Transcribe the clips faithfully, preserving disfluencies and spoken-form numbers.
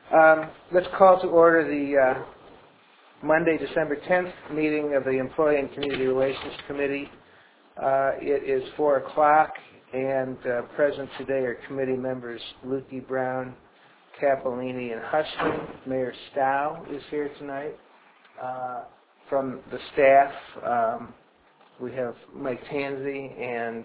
Um, let's call to order the uh, Monday, December tenth meeting of the Employee and Community Relations Committee. Uh, it is four o'clock, and uh, present today are committee members Lukey, Brown, Capolini, and Huston. Mayor Stow is here tonight. Uh, from the staff, um, we have Mike Tansey and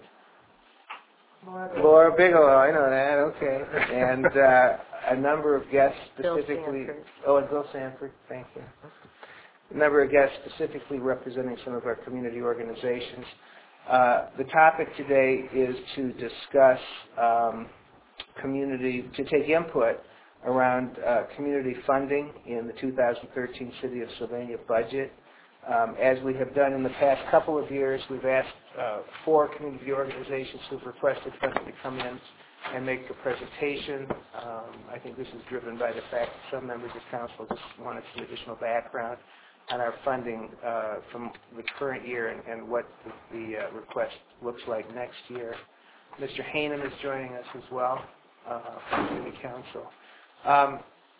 Laura Bigelow. I know that, okay. And uh, a number of guests specifically... Oh, and Bill Sanford, thank you. A number of guests specifically representing some of our community organizations. Uh, the topic today is to discuss um, community, to take input around uh, community funding in the two thousand thirteen City of Sylvania budget. Um, as we have done in the past couple of years, we've asked uh, four community organizations who've requested funding to come in and make a presentation. Um, I think this is driven by the fact that some members of council just wanted some additional background on our funding uh, from the current year and, and what the, the uh, request looks like next year. Mister Hainan is joining us as well uh, from the City Council. Um,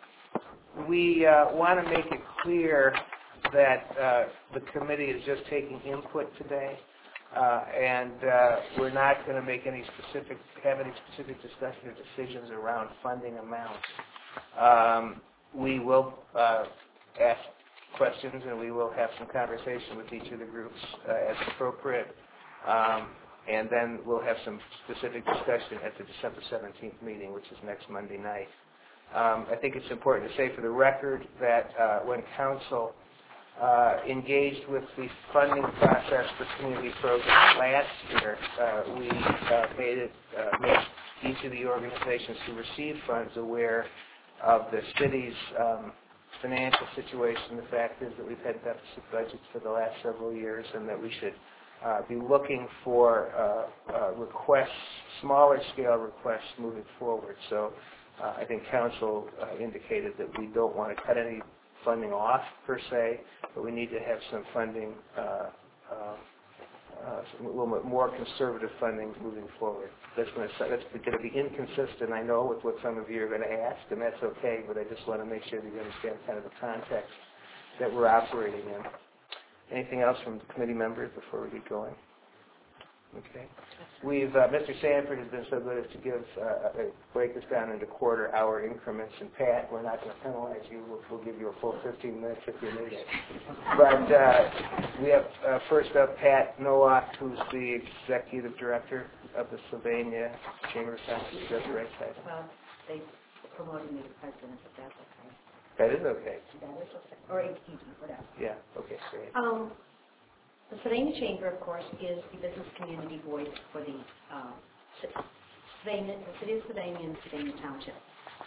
we uh, want to make it clear that uh, the committee is just taking input today, uh, and uh, we're not going to make any specific, have any specific discussion or decisions around funding amounts. Um, we will uh, ask questions, and we will have some conversation with each of the groups uh, as appropriate, um, and then we'll have some specific discussion at the December seventeenth meeting, which is next Monday night. Um, I think it's important to say for the record that uh, when council Uh, engaged with the funding process for community programs last year, uh, we uh, made it uh, made each of the organizations who receive funds aware of the city's um, financial situation. The fact is that we've had deficit budgets for the last several years, and that we should uh, be looking for uh, uh, requests, smaller scale requests moving forward. So uh, I think council uh, indicated that we don't want to cut any funding off per se, but we need to have some funding, uh, uh, uh, some, a little bit more conservative funding moving forward. That's going to that's going to be inconsistent, I know, with what some of you are going to ask, and that's okay, but I just want to make sure that you understand kind of the context that we're operating in. Anything else from the committee members before we get going? Okay. We've, uh, Mister Sanford has been so good as to give, uh, uh, break this down into quarter hour increments. And Pat, we're not going to penalize you. We'll, we'll give you a full fifteen minutes if you need it. But uh, we have, uh, first up, Pat Nowak, who's the executive director of the Sylvania Chamber of Commerce. Is that the right title? Well, they promoted me to president, but that's okay. That is okay. That is okay. Or A P D, whatever. Yeah, okay, great. Um, The Sylvania Chamber, of course, is the business community voice for the, uh, Sylvania, the city of Sylvania and Sylvania Township.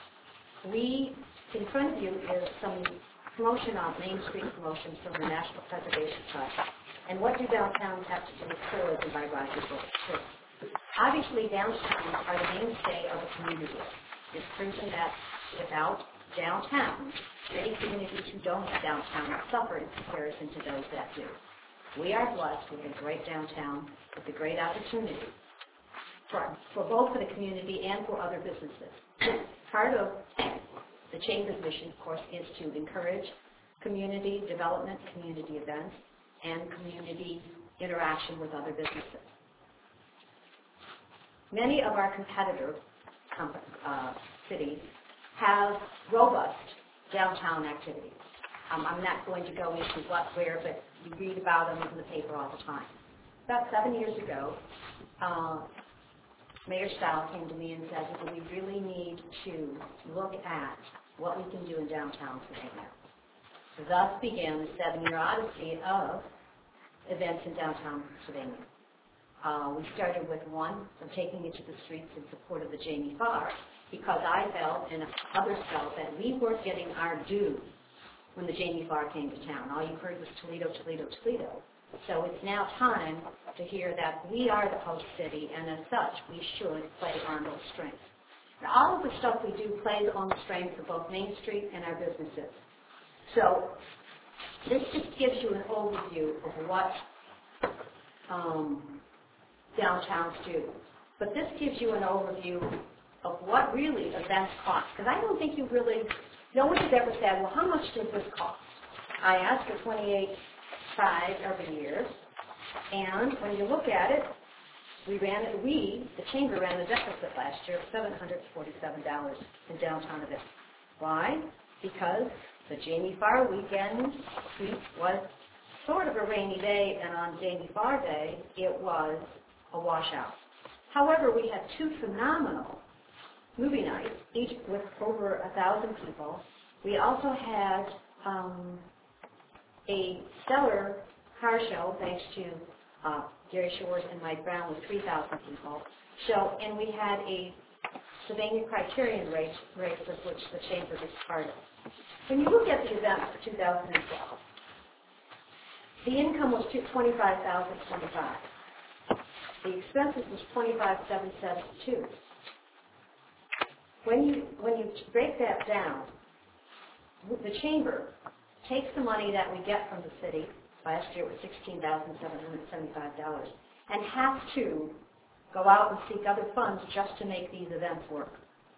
We, in front of you, is some promotion on Main Street promotions from the National Preservation Trust. And what do downtowns have to do with tourism by Roger Bush? Obviously, downtowns are the mainstay of a community. It's proven that without downtown, many communities who don't have downtown suffer in comparison to those that do. We are blessed with a great downtown, with a great opportunity for, for both for the community and for other businesses. Part of the Chamber's mission, of course, is to encourage community development, community events, and community interaction with other businesses. Many of our competitor uh, cities have robust downtown activities. Um, I'm not going to go into what, where, but you read about them in the paper all the time. About seven years ago, uh, Mayor Stow came to me and said, well, we really need to look at what we can do in downtown Savannah. Thus began the seven-year odyssey of events in downtown Savannah. Uh, we started with one, of taking it to the streets in support of the Jamie Farr, because I felt and others felt that we weren't getting our due when the Jamie Farr came to town. All you heard was Toledo, Toledo, Toledo. So it's now time to hear that we are the host city, and as such, we should play on those strengths. Now, all of the stuff we do plays on the strengths of both Main Street and our businesses. So this just gives you an overview of what um, downtowns do. But this gives you an overview of what really events cost, because I don't think you really no one has ever said, well, how much does this cost? I ask for twenty-eight five every year, and when you look at it, we ran it, we, the chamber ran a deficit last year of seven hundred forty-seven dollars in downtown events. Why? Because the Jamie Farr weekend week was sort of a rainy day, and on Jamie Farr Day, it was a washout. However, we had two phenomenal movie nights, each with over a thousand people. We also had um, a stellar car show, thanks to uh, Gary Shores and Mike Brown, with three thousand people. So, and we had a Sylvania Criterion race, race of which the chamber is part of. When you look at the event for two thousand twelve, the income was twenty-five thousand twenty-five. The expenses was twenty-five thousand seven hundred seventy-two. When you when you break that down, the chamber takes the money that we get from the city. Last year it was sixteen thousand seven hundred seventy-five dollars, and has to go out and seek other funds just to make these events work.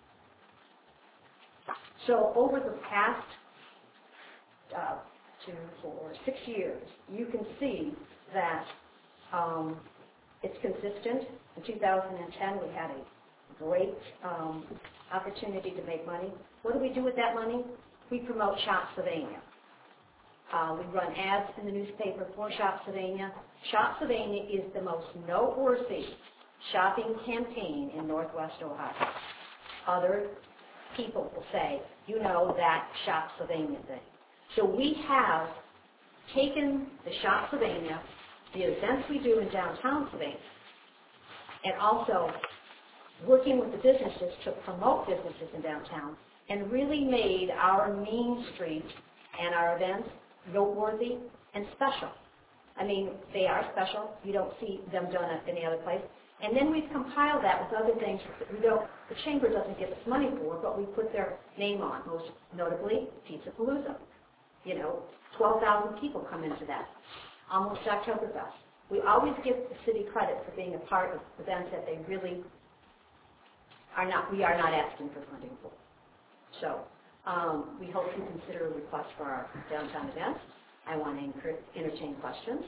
So over the past uh, two, four, six years, you can see that um, it's consistent. In two thousand ten, we had a great um, opportunity to make money. What do we do with that money? We promote Shop Sylvania. Uh, we run ads in the newspaper for Shop Sylvania. Shop Sylvania is the most noteworthy shopping campaign in Northwest Ohio. Other people will say, you know, that Shop Sylvania thing. So we have taken the Shop Sylvania, the events we do in downtown Sylvania, and also working with the businesses to promote businesses in downtown, and really made our Mean Street and our events noteworthy and special. I mean, they are special. You don't see them done at any other place. And then we've compiled that with other things that we don't, the chamber doesn't give us money for, but we put their name on, most notably Pizza Palooza. You know, twelve thousand people come into that. Almost Oktoberfest. We always give the city credit for being a part of events that they really are not, we are not asking for funding for. So um, we hope you consider a request for our downtown events. I want to entertain questions.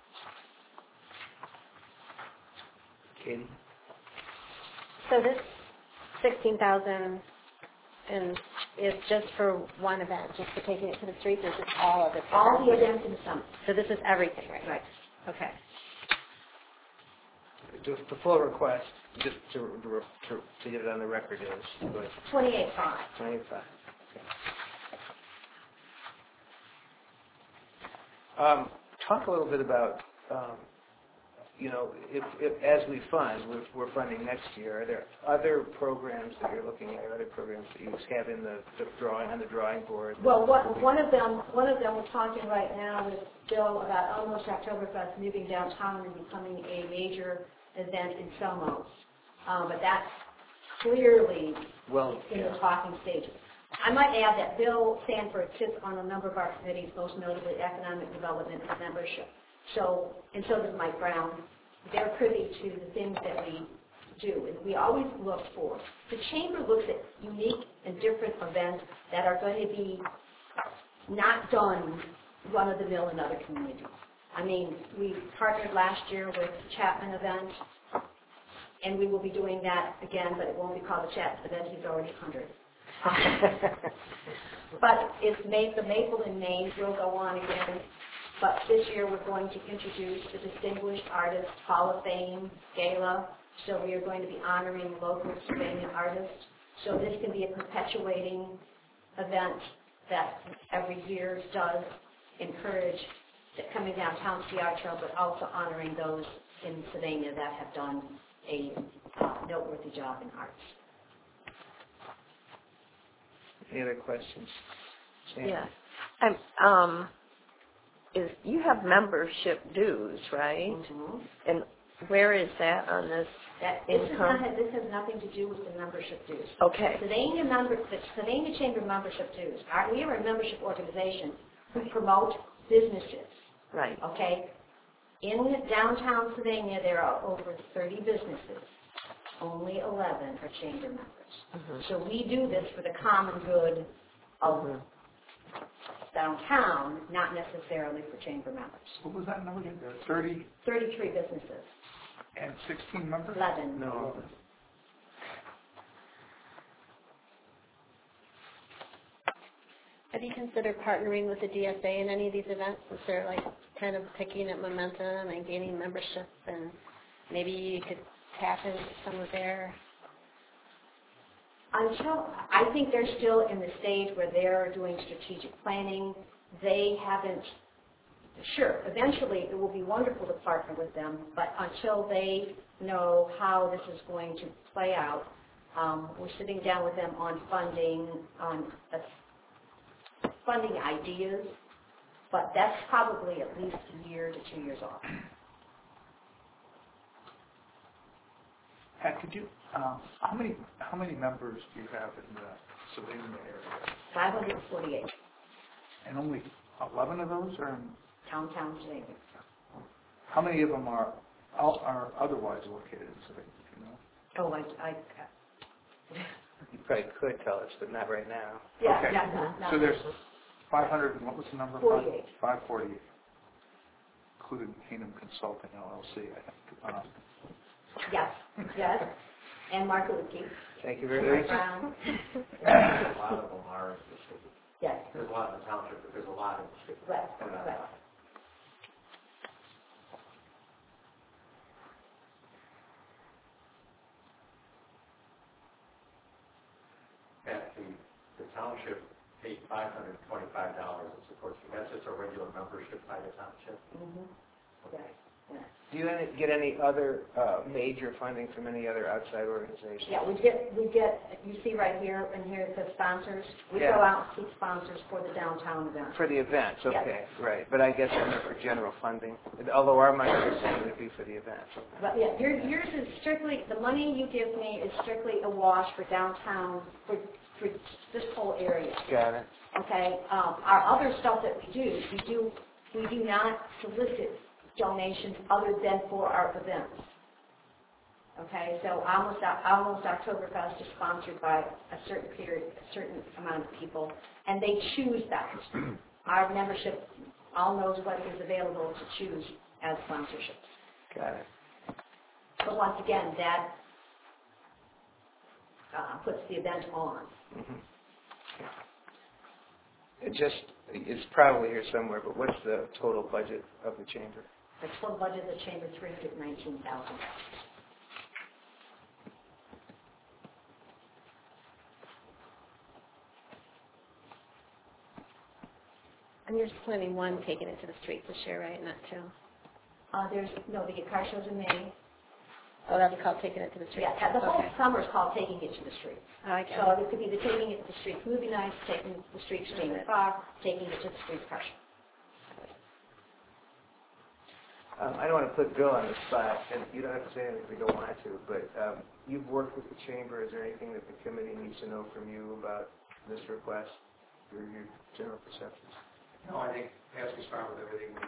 Katie? So this sixteen thousand and is just for one event, just for taking it to the streets, or is this all of it? All the events in the summer. So this is everything, right? Right. Okay. The the full request, just to, to, to get it on the record, is go ahead. Twenty-eight five. twenty-five. Okay. Um, talk a little bit about, um, you know, if, if as we fund, we're, we're funding next year. Are there other programs that you're looking at, or other programs that you have in the, the drawing on the drawing board? Well, what, one of them, one of them we're talking right now with Bill about Almost Oktoberfest moving downtown and becoming a major event in Selmos. Um, but that's clearly well, in yeah. the talking stages. I might add that Bill Sanford sits on a number of our committees, most notably Economic Development and Membership. So, and so does Mike Brown. They're privy to the things that we do, and we always look for. The Chamber looks at unique and different events that are going to be not done run-of-the-mill in other communities. I mean, we partnered last year with the Chapman event, and we will be doing that again, but it won't be called the Chapman event. He's already one hundred. But it's made, the Maple and Maine will go on again. But this year we're going to introduce the Distinguished Artist Hall of Fame Gala. So we are going to be honoring local Sylvanian artists. So this can be a perpetuating event that every year does encourage that coming downtown to see our trail, but also honoring those in Sylvania that have done a uh, noteworthy job in arts. Any other questions? Sam? Yeah. I'm, um, is you have membership dues, right? Mm-hmm. And where is that on this That, this, is income? not, this has nothing to do with the membership dues. Okay. Sylvania member, the Sylvania Chamber membership dues. Our, we are a membership organization who promote businesses. Right. Okay. In downtown Sylvania, there are over thirty businesses. Only eleven are chamber members. Mm-hmm. So we do this for the common good of Mhm. downtown, not necessarily for chamber members. What was that number again? thirty thirty-three businesses, and sixteen members? eleven. No. Have you considered partnering with the D S A in any of these events? Is there like kind of picking up momentum and gaining membership, and maybe you could tap into some of their... Until, I think they're still in the stage where they're doing strategic planning. They haven't, sure, eventually it will be wonderful to partner with them, but until they know how this is going to play out, um, we're sitting down with them on funding, on uh, funding ideas, but that's probably at least a year to two years off. Pat, could you, uh, how many how many members do you have in the Sylvania area? five hundred forty-eight, And only eleven of those are in, downtown Sylvania. how many of them are are otherwise located in Sylvania, do you know? Oh, I, I, You probably could tell us, but not right now. yeah, Okay. yeah, no, no. So there's five hundred, what was the number? forty-eight. five forty-eight, including Kingdom Consulting L L C, I think. Uh, Yes, yes, and Mark Lukey. Thank you very much. Brown. A lot of them are in the city. Yes, There's a lot in the township, but there's a lot in the city. right, right. At the, the township paid five hundred twenty-five dollars and supports, that's just a regular membership by the township. Mm-hmm. Yes, yes. Do you any, get any other uh, major funding from any other outside organizations? Yeah, we get, we get, you see right here, and here it says sponsors. We Yeah. go out and seek sponsors for the downtown event. For the events, Yes. okay, right. But I guess I meant for general funding, although our money is going to be for the events. But yeah, your, yours is strictly, the money you give me is strictly a wash for downtown, for, for this whole area. Got it. Okay, um, our other stuff that we do, we do, we do not solicit donations other than for our events. Okay, so almost, almost Oktoberfest is sponsored by a certain period, a certain amount of people, and they choose that. Our membership all knows what is available to choose as sponsorships. Got it. But once again, that uh, puts the event on. Mm-hmm. It just, it's probably here somewhere, but what's the total budget of the chamber? The total budget of the chamber, three hundred nineteen thousand dollars. And you're just planning one, taking it to the streets this year, right? Not two? Uh, there's, no, the car shows in May. Oh, that'll be called taking it to the streets? Yeah, the whole Okay. summer is called Taking It to the Streets. Oh, I get So it. it could be the Taking It to the Streets movie nights, Taking It to the Streets Chamber Park, Taking It to the Streets car show. Um, I don't want to put Bill on the spot, and you don't have to say anything if you don't want to, but um, you've worked with the chamber. Is there anything that the committee needs to know from you about this request, or your general perceptions? No, I think as we start with everything, we,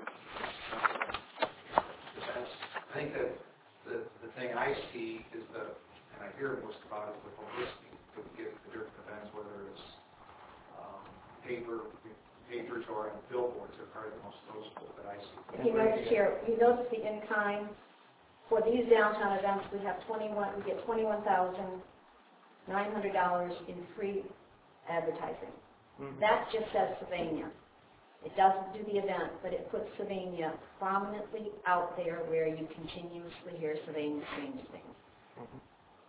defense. I think that the, the thing I see is the, and I hear most about it, the publicity that we get at the different events, whether it's um, paper, papers or billboards are probably the most noticeable that I see. If you notice here, you notice the in-kind, for these downtown events, we have twenty-one, we get twenty-one thousand nine hundred dollars in free advertising. Mm-hmm. That just says Sylvania. It doesn't do the event, but it puts Sylvania prominently out there where you continuously hear Sylvania saying things. Mm-hmm.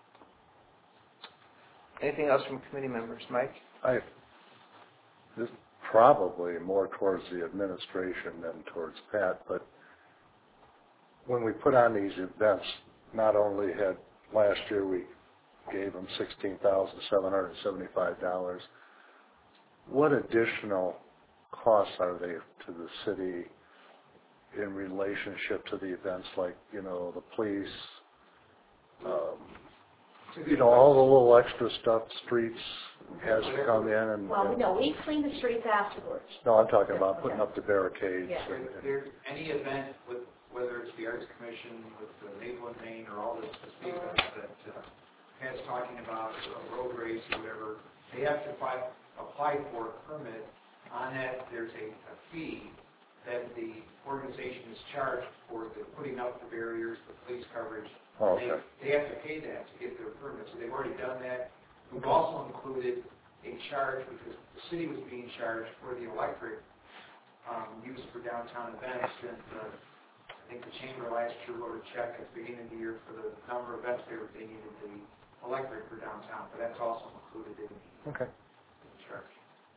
Anything else from committee members? Mike? I, this probably more towards the administration than towards Pat, but when we put on these events, not only had last year we gave them sixteen thousand seven hundred seventy-five dollars, what additional costs are they to the city in relationship to the events, like, you know, the police, um, you know, all the little extra stuff, streets has to come in and, Well, and no, we clean the streets afterwards. no, I'm talking about putting up the barricades. Yeah. And, There, there, any event with, whether it's the Arts Commission, with the Naval and Maine, or all this, the speak of that, uh, Pat's talking about a road race or whatever, they have to apply, apply for a permit. On that, there's a, a fee that the organization is charged for the putting up the barriers, the police coverage. Oh, okay. They, they have to pay that to get their permit, so they've already done that. We've also included a charge, because the city was being charged for the electric um, use for downtown events, and uh, I think the chamber last year wrote a check at the beginning of the year for the number of events they were they needed the electric for downtown, but that's also included in Okay. the charge.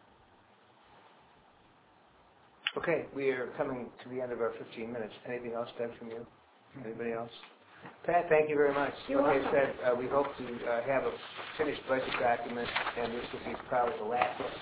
Okay, we are coming to the end of our fifteen minutes. Anything else, Deb, from you? Anybody else? Pat, thank you very much. You're like welcome. I said, uh, we hope to uh, have a finished budget document, and this will be probably the last one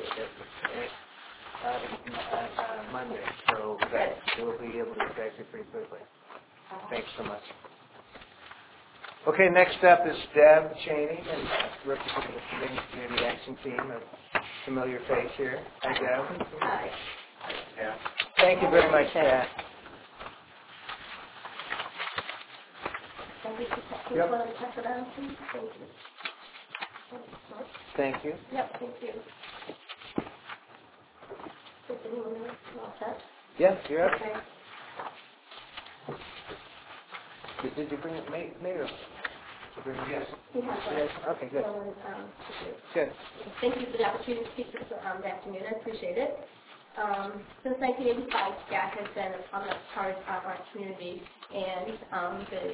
uh, uh, Monday, so that we'll be able to get it pretty quickly. Thanks so much. Okay, next up is Deb Cheney, and representing the Community Community Action Team, a familiar face here. Hi, Deb. Hi. Yeah. Thank you very much, Pat. Can we just take Yep. one and check it out, please? Thank you. Thank you. Yep, thank you. Is anyone else all set? Yes, you're up. Okay. Did, did you bring it, May- Mayor? Did you bring it? Yes. We have one. Yes. Okay, good. No one, um, to do. Good. Thank you for the opportunity to speak this um, afternoon. I appreciate it. Um, since nineteen eighty-five, S C A C has been a prominent part of our community, and um, the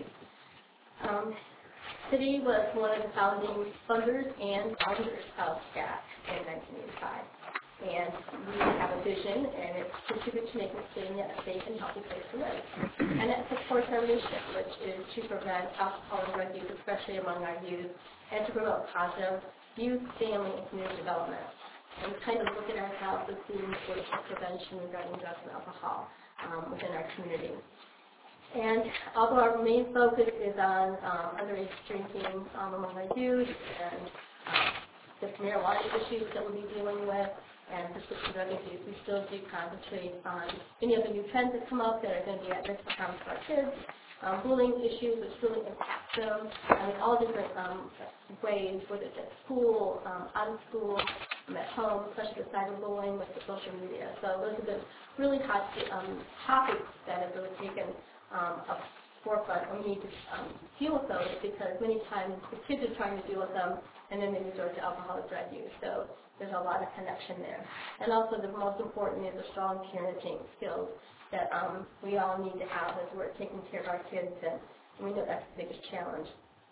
um, city was one of the founding funders and founders of S C A C in nineteen eighty-five. And we have a vision, and it's contribute to making Virginia a safe and healthy place to live. And that supports our mission, which is to prevent alcohol and drug use, especially among our youth, and to promote positive youth, family, and community development. And we kind of look at ourselves as being the voice of prevention regarding drugs and alcohol um, within our community. And although our main focus is on um, underage drinking um, among our youth and uh, the marijuana issues that we'll be dealing with and prescription drug abuse, we still do concentrate on any of the new trends that come up that are going to be at risk of harm to our kids, um, bullying issues which really impact them in all different um, ways, whether it's at school, um, out of school, um, at home, especially the cyberbullying with the social media. So those are the really hot um, topics that have really taken um, a forefront, and we need to um, deal with those because many times the kids are trying to deal with them and then they resort to alcohol or drug use. So there's a lot of connection there. And also the most important is the strong parenting skills that um, we all need to have as we're taking care of our kids, and we know that's the biggest challenge.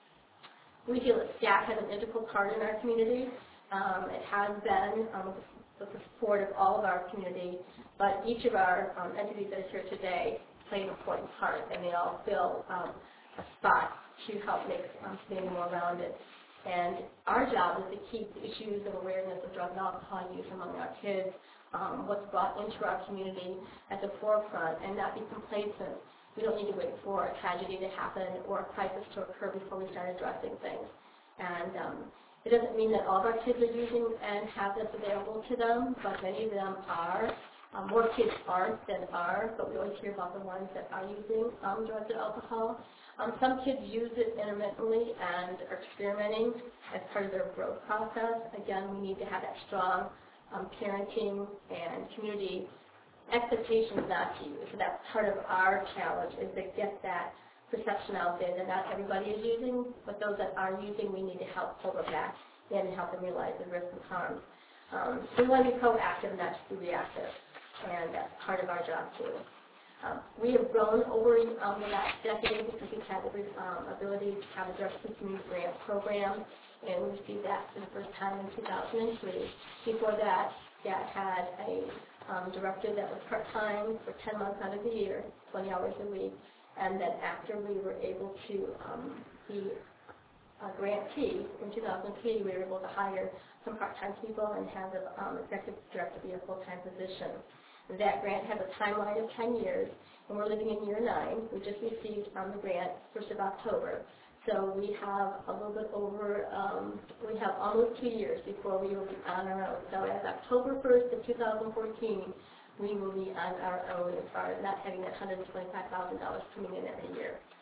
We feel that S C A C has an integral part in our community. Um, it has been um, with the support of all of our community, but each of our um, entities that are here today play an important part, and they all fill um, a spot to help make um, community more rounded. And our job is to keep the issues of awareness of drug and alcohol use among our kids, um, what's brought into our community at the forefront, and not be complacent. We don't need to wait for a tragedy to happen or a crisis to occur before we start addressing things. And um, it doesn't mean that all of our kids are using and have this available to them, but many of them are. Um, more kids aren't than are, but we always hear about the ones that are using um, drugs and alcohol. Um, some kids use it intermittently and are experimenting as part of their growth process. Again, we need to have that strong um, parenting and community expectations not to use. So that's part of our challenge, is to get that perception out there that not everybody is using, but those that are using, we need to help pull them back and help them realize the risks and harms. Um, so we want to be proactive, not just be reactive, and that's part of our job too. Um, we have grown over um, the last decade because we've had the um, ability to have a Jefferson Community Grant Program, and we received that for the first time in two thousand three. Before that, that had a um, director that was part-time for ten months out of the year, twenty hours a week, and then after we were able to um, be a grantee in two thousand three, we were able to hire some part-time people and have the um, executive director be a full-time position. That grant has a timeline of ten years, and we're living in year nine. We just received um, the grant first of October. So we have a little bit over, um, we have almost two years before we will be on our own. So as October first of two thousand fourteen, we will be on our own as far as not having that one hundred twenty-five thousand dollars coming in every year.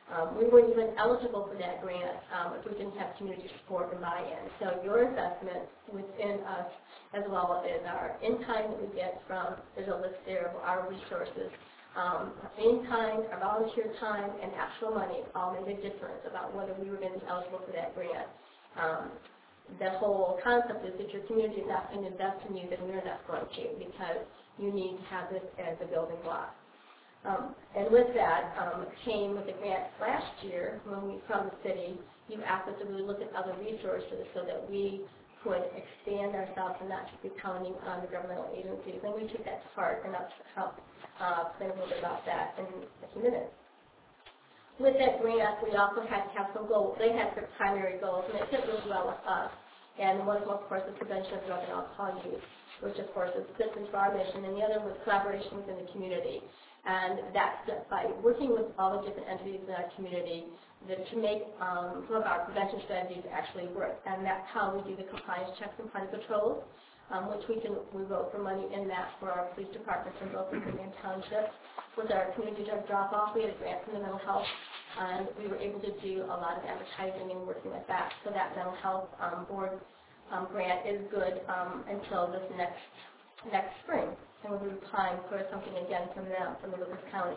Um, we weren't even eligible for that grant um, if we didn't have community support and buy-in. So your investment within us, as well as our in-kind that we get from, there's a list there of our resources, um, in-kind, our volunteer time, and actual money all made a difference about whether we were going to be eligible for that grant. Um, the whole concept is if your community is not going to invest in you, then we're not going to, because you need to have this as a building block. Um, and with that um, came with the grant last year when we, from the city, you asked us to really look at other resources so that we could expand ourselves and not just be counting on the governmental agencies. And we took that to heart, and I'll help uh, explain a little bit about that in a few minutes. With that grant, we also had to have some goals. They had their primary goals, and it fit really well with us. And one of them, of course, was prevention of drug and alcohol use, which, of course, is fits into our mission. And the other was collaboration within the community. And that's by working with all the different entities in our community that to make um, some of our prevention strategies actually work. And that's how we do the compliance checks and party patrols, um, which we can we wrote for money in that for our police departments in both the city and township. With our community drug drop-off, we had a grant from the mental health, and we were able to do a lot of advertising and working with that. So that mental health um, board um, grant is good um, until this next next spring. And we'll be applying for something again from them, from the Lucas County.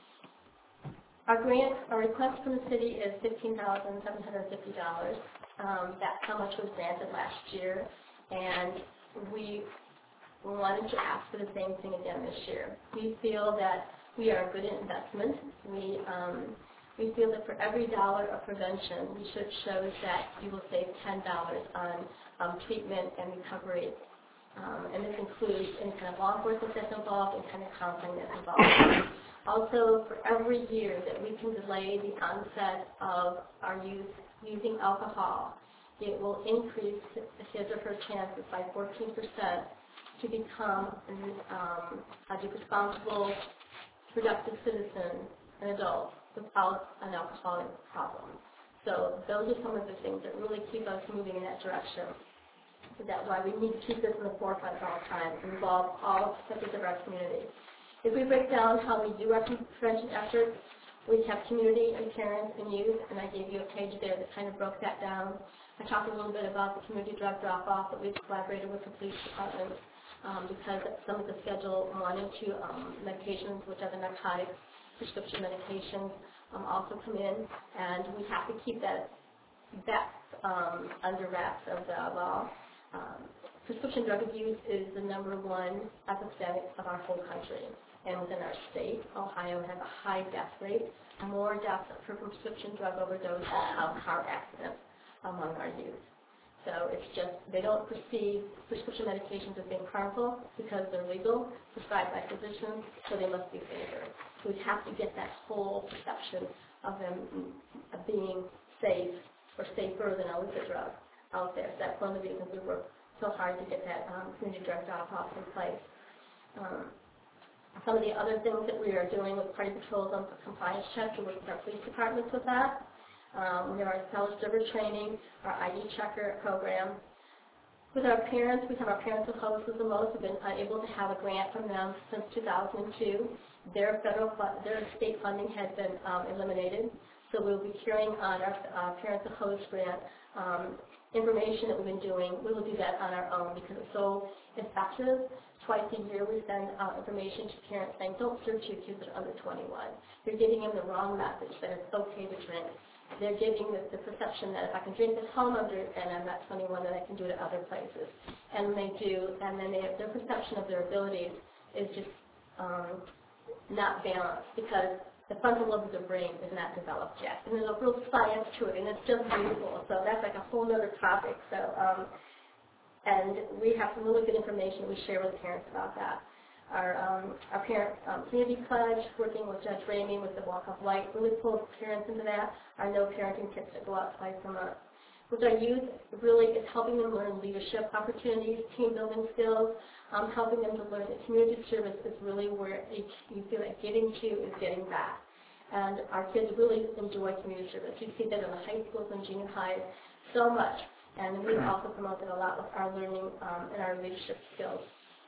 Our grant, our request from the city is fifteen thousand seven hundred fifty dollars. Um, that's how much was granted last year, and we wanted to ask for the same thing again this year. We feel that we are a good investment. We um, we feel that for every dollar of prevention, we should show that you will save ten dollars on um, treatment and recovery. Um, and this includes any kind of law enforcement that's involved and kind of counseling that's involved. Also, for every year that we can delay the onset of our youth using alcohol, it will increase his or her chances by fourteen percent to become um, a responsible, productive citizen, an adult, without an alcoholic problem. So those are some of the things that really keep us moving in that direction. That's why we need to keep this in the forefront at all times and involve all sectors of our community. If we break down how we do our prevention efforts, we have community and parents and youth, and I gave you a page there that kind of broke that down. I talked a little bit about the community drug drop-off that we've collaborated with the police department um, because some of the Schedule one and two um, medications, which are the narcotics, prescription medications, um, also come in, and we have to keep that, that um, under wraps of the law. Um, prescription drug abuse is the number one epidemic of our whole country. And within our state, Ohio has a high death rate, more deaths for prescription drug overdose than car accidents among our youth. So it's just, they don't perceive prescription medications as being harmful because they're legal, prescribed by physicians, so they must be favored. So we have to get that whole perception of them being safe or safer than a illicit drug out there. So that's one of the reasons we work so hard to get that um, community drug drop-off in place. Um, some of the other things that we are doing with party patrols on compliance checks, we work with our police departments with that. Um, we have our Fellow Server training, our I D checker program. With our parents, we have our Parents with Hosts the Most. We've been unable to have a grant from them since two thousand two. Their federal, their state funding has been um, eliminated. So we'll be carrying on our uh, Parents with Hosts grant um, information that we've been doing. We will do that on our own because it's so effective. Twice a year we send out information to parents saying, don't search your kids that are under twenty-one. You're giving them the wrong message that it's okay to drink. They're giving the, the perception that if I can drink at home under and I'm not twenty-one, then I can do it at other places. And they do, and then they have, their perception of their abilities is just um, not balanced because the frontal lobe of the brain is not developed yet. And there's a real science to it, and it's just beautiful. So that's like a whole other topic. So, um, and we have some really good information we share with parents about that. Our, um, our parent um, community pledge, working with Judge Ramey with the Walk of Light, really pulls parents into that. Our no parenting kits that go out twice a month. With our youth, really it's helping them learn leadership opportunities, team building skills, um, helping them to learn that community service is really where it, you feel like getting to is getting back. And our kids really enjoy community service. You see that in the high schools and junior highs so much. And we've also promoted a lot with our learning um, and our leadership skills.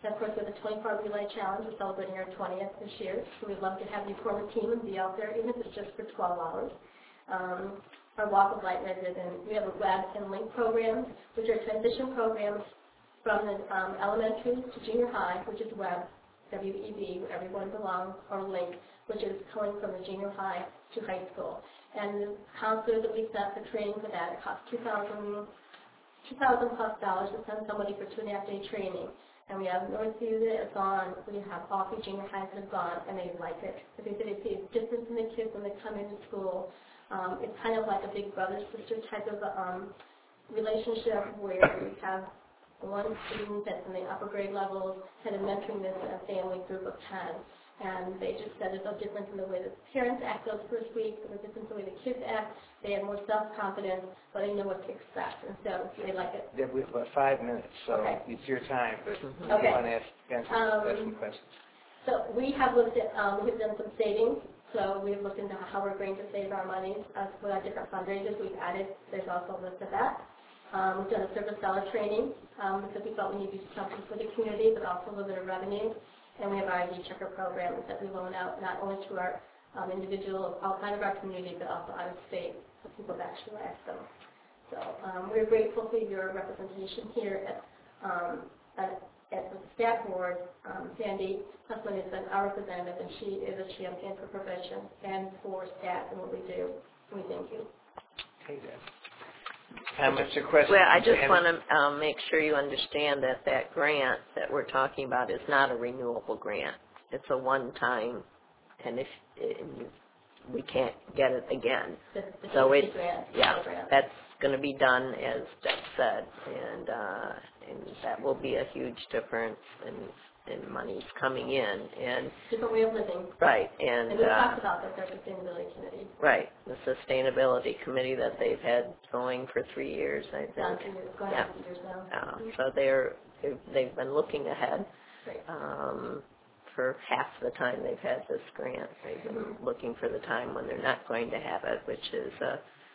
And of course, with the twenty-four hour relay challenge, we're celebrating our twentieth this year. So we'd love to have you form a team and be out there, even if it's just for twelve hours. Um, our Walk of Light rather than, we have a web and link programs, which are transition programs from the um, elementary to junior high, which is web, W E B, where everyone belongs, or link, which is coming from the junior high to high school. And the counselors that we set for training for that, it costs two thousand two thousand plus dollars to send somebody for two and a half day training. And we have Northview that have gone, we have all three junior highs that have gone, and they like it. But they say they see a difference in the kids when they come into school. Um, it's kind of like a big brother-sister type of um, relationship where we have one student that's in the upper grade levels kind of mentoring this in a family group of ten. And they just said there's no difference in the way the parents act those first weeks, there's no difference in the way the kids act. They have more self-confidence, but they know what to expect, and so they like it. Yeah, we have about five minutes, so Okay. it's your time, but if Okay. you want to ask, answer Um, ask some questions. So we have looked at, um, we've done some savings. So we've looked into how we're going to save our money uh, with our different fundraisers. We've added, there's also a list of that. Um, we've done a service seller training um, because we felt we need to do something for the community, but also a little bit of revenue. And we have our I D checker programs that we loan out not only to our um, individuals outside of our community, but also out of state, so people have actually asked them. So um, we're grateful for your representation here at, um, at at the staff board. um, Sandy Hussman has been our representative, and she is a champion for prevention and for staff and what we do. We thank you. Okay, then. Comments or questions? Well, I just Andy? want to um, make sure you understand that that grant that we're talking about is not a renewable grant. It's a one-time, and if uh, we can't get it again. The, the So safety it's, grant, yeah, grant. that's going to be done as Deb said, and uh, and that will be a huge difference in in monies coming in, and Different way of living. right, and, And we uh, talked about this, our sustainability committee. right, the sustainability committee that they've had going for three years, I Down think. to, going Yeah. on two years now. Uh, so they're they've, they've been looking ahead. Great. Um, for half the time they've had this grant, they've been looking for the time when they're not going to have it, which is a,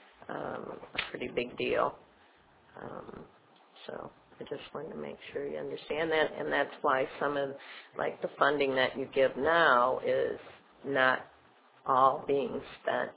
um, a pretty big deal. Um, so I just wanted to make sure you understand that, and that's why some of, like the funding that you give now is not all being spent,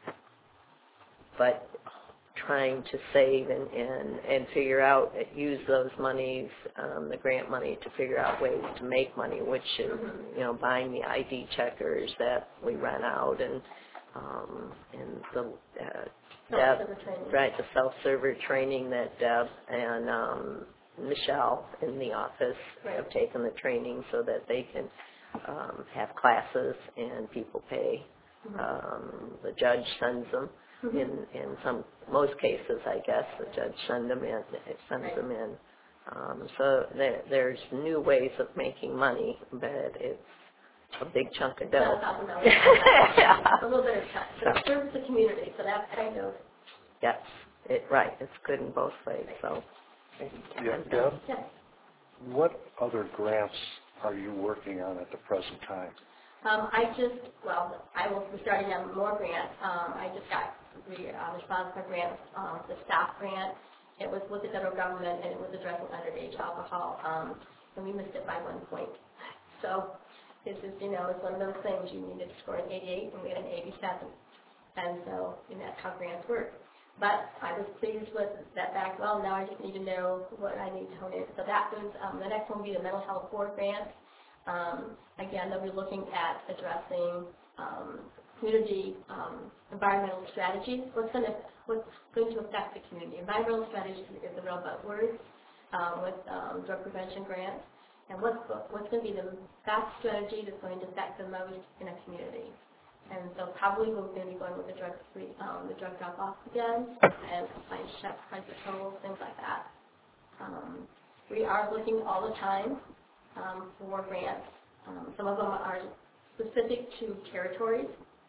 but trying to save and, and, and figure out, use those monies, um, the grant money, to figure out ways to make money, which is, you know, buying the I D checkers that we rent out, and um, and the uh, Deb, Self-server training. right, the self-server training that Deb and um, Michelle in the office Right. have taken the training so that they can um, have classes and people pay. Mm-hmm. Um, the judge sends them. Mm-hmm. In in some most cases, I guess the judge send them in, sends Right. them in. Um, so there, there's new ways of making money, but it's a big chunk of dough. About a thousand dollars. Yeah. A little bit of time. But it serves the community, so that's kind of, Yes, it right. It's good in both ways. So Yeah, Deb, yes. what other grants are you working on at the present time? Um, I just, well, I will be starting on more grants. Um, I just got re, uh, response for grants, um, the STOP grant. It was with the federal government, and it was addressing underage alcohol, um, and we missed it by one point. So this is, you know, it's one of those things. You needed to score an eighty-eight, and we had an eighty-seven. And so, and that's how grants work. But I was pleased with that back. Well, now I just need to know what I need to hone in. So that was, um, the next one will be the mental health board grant. Um, again, they'll be looking at addressing um, community um, environmental strategies. What's going to what's going to affect the community? Environmental strategies is the real buzzword um, with um, drug prevention grants. And what's what's going to be the best strategy that's going to affect the most in a community? And so probably we're going to be going with the drug free, um, the drug drop off again, and compliance checks, price controls, things like that. Um, we are looking all the time. Um, for grants. Um, some of them are specific to territories.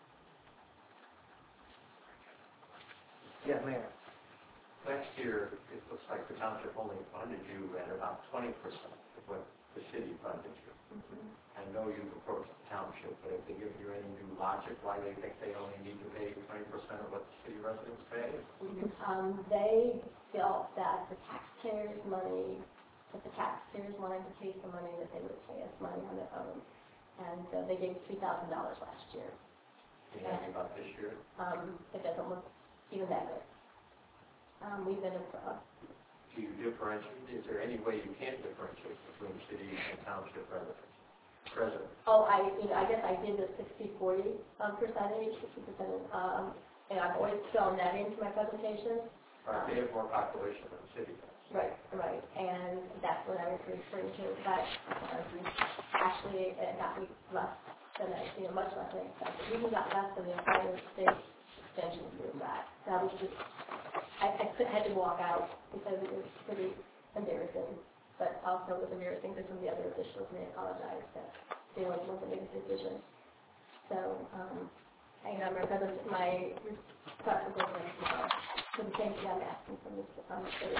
Yeah, Mayor. Last year, it looks like the township only funded you at about twenty percent of what the city funded you. Mm-hmm. I know you've approached the township, but if they give you any new logic why they think they only need to pay twenty percent of what the city residents pay? Um, they felt that the taxpayers' money that the taxpayers wanted to pay some money, that they would pay us money on their own. And uh, they gave three thousand dollars last year. Do you know anything about this year? Um, it doesn't look even that good. Um, we've been, uh, Do you differentiate, is there any way you can differentiate between city and township residents? Residents? oh, I, you know, I guess I did the sixty forty um, percentage, sixty percent, um, and I've always thrown that into my presentation. Or they have more population than the city does? Right, right, and that's what I was referring to, but um, actually it got me less than, I- you know, much less than I expected. We even got less than the entire state extension group got. That was just, I, I could- had to walk out because it was pretty embarrassing, but also it was embarrassing for some of the other officials, and they apologized that they weren't able to make a decision. So, um, I remember because my request was going to so the same thing I'm asking from this, um, state,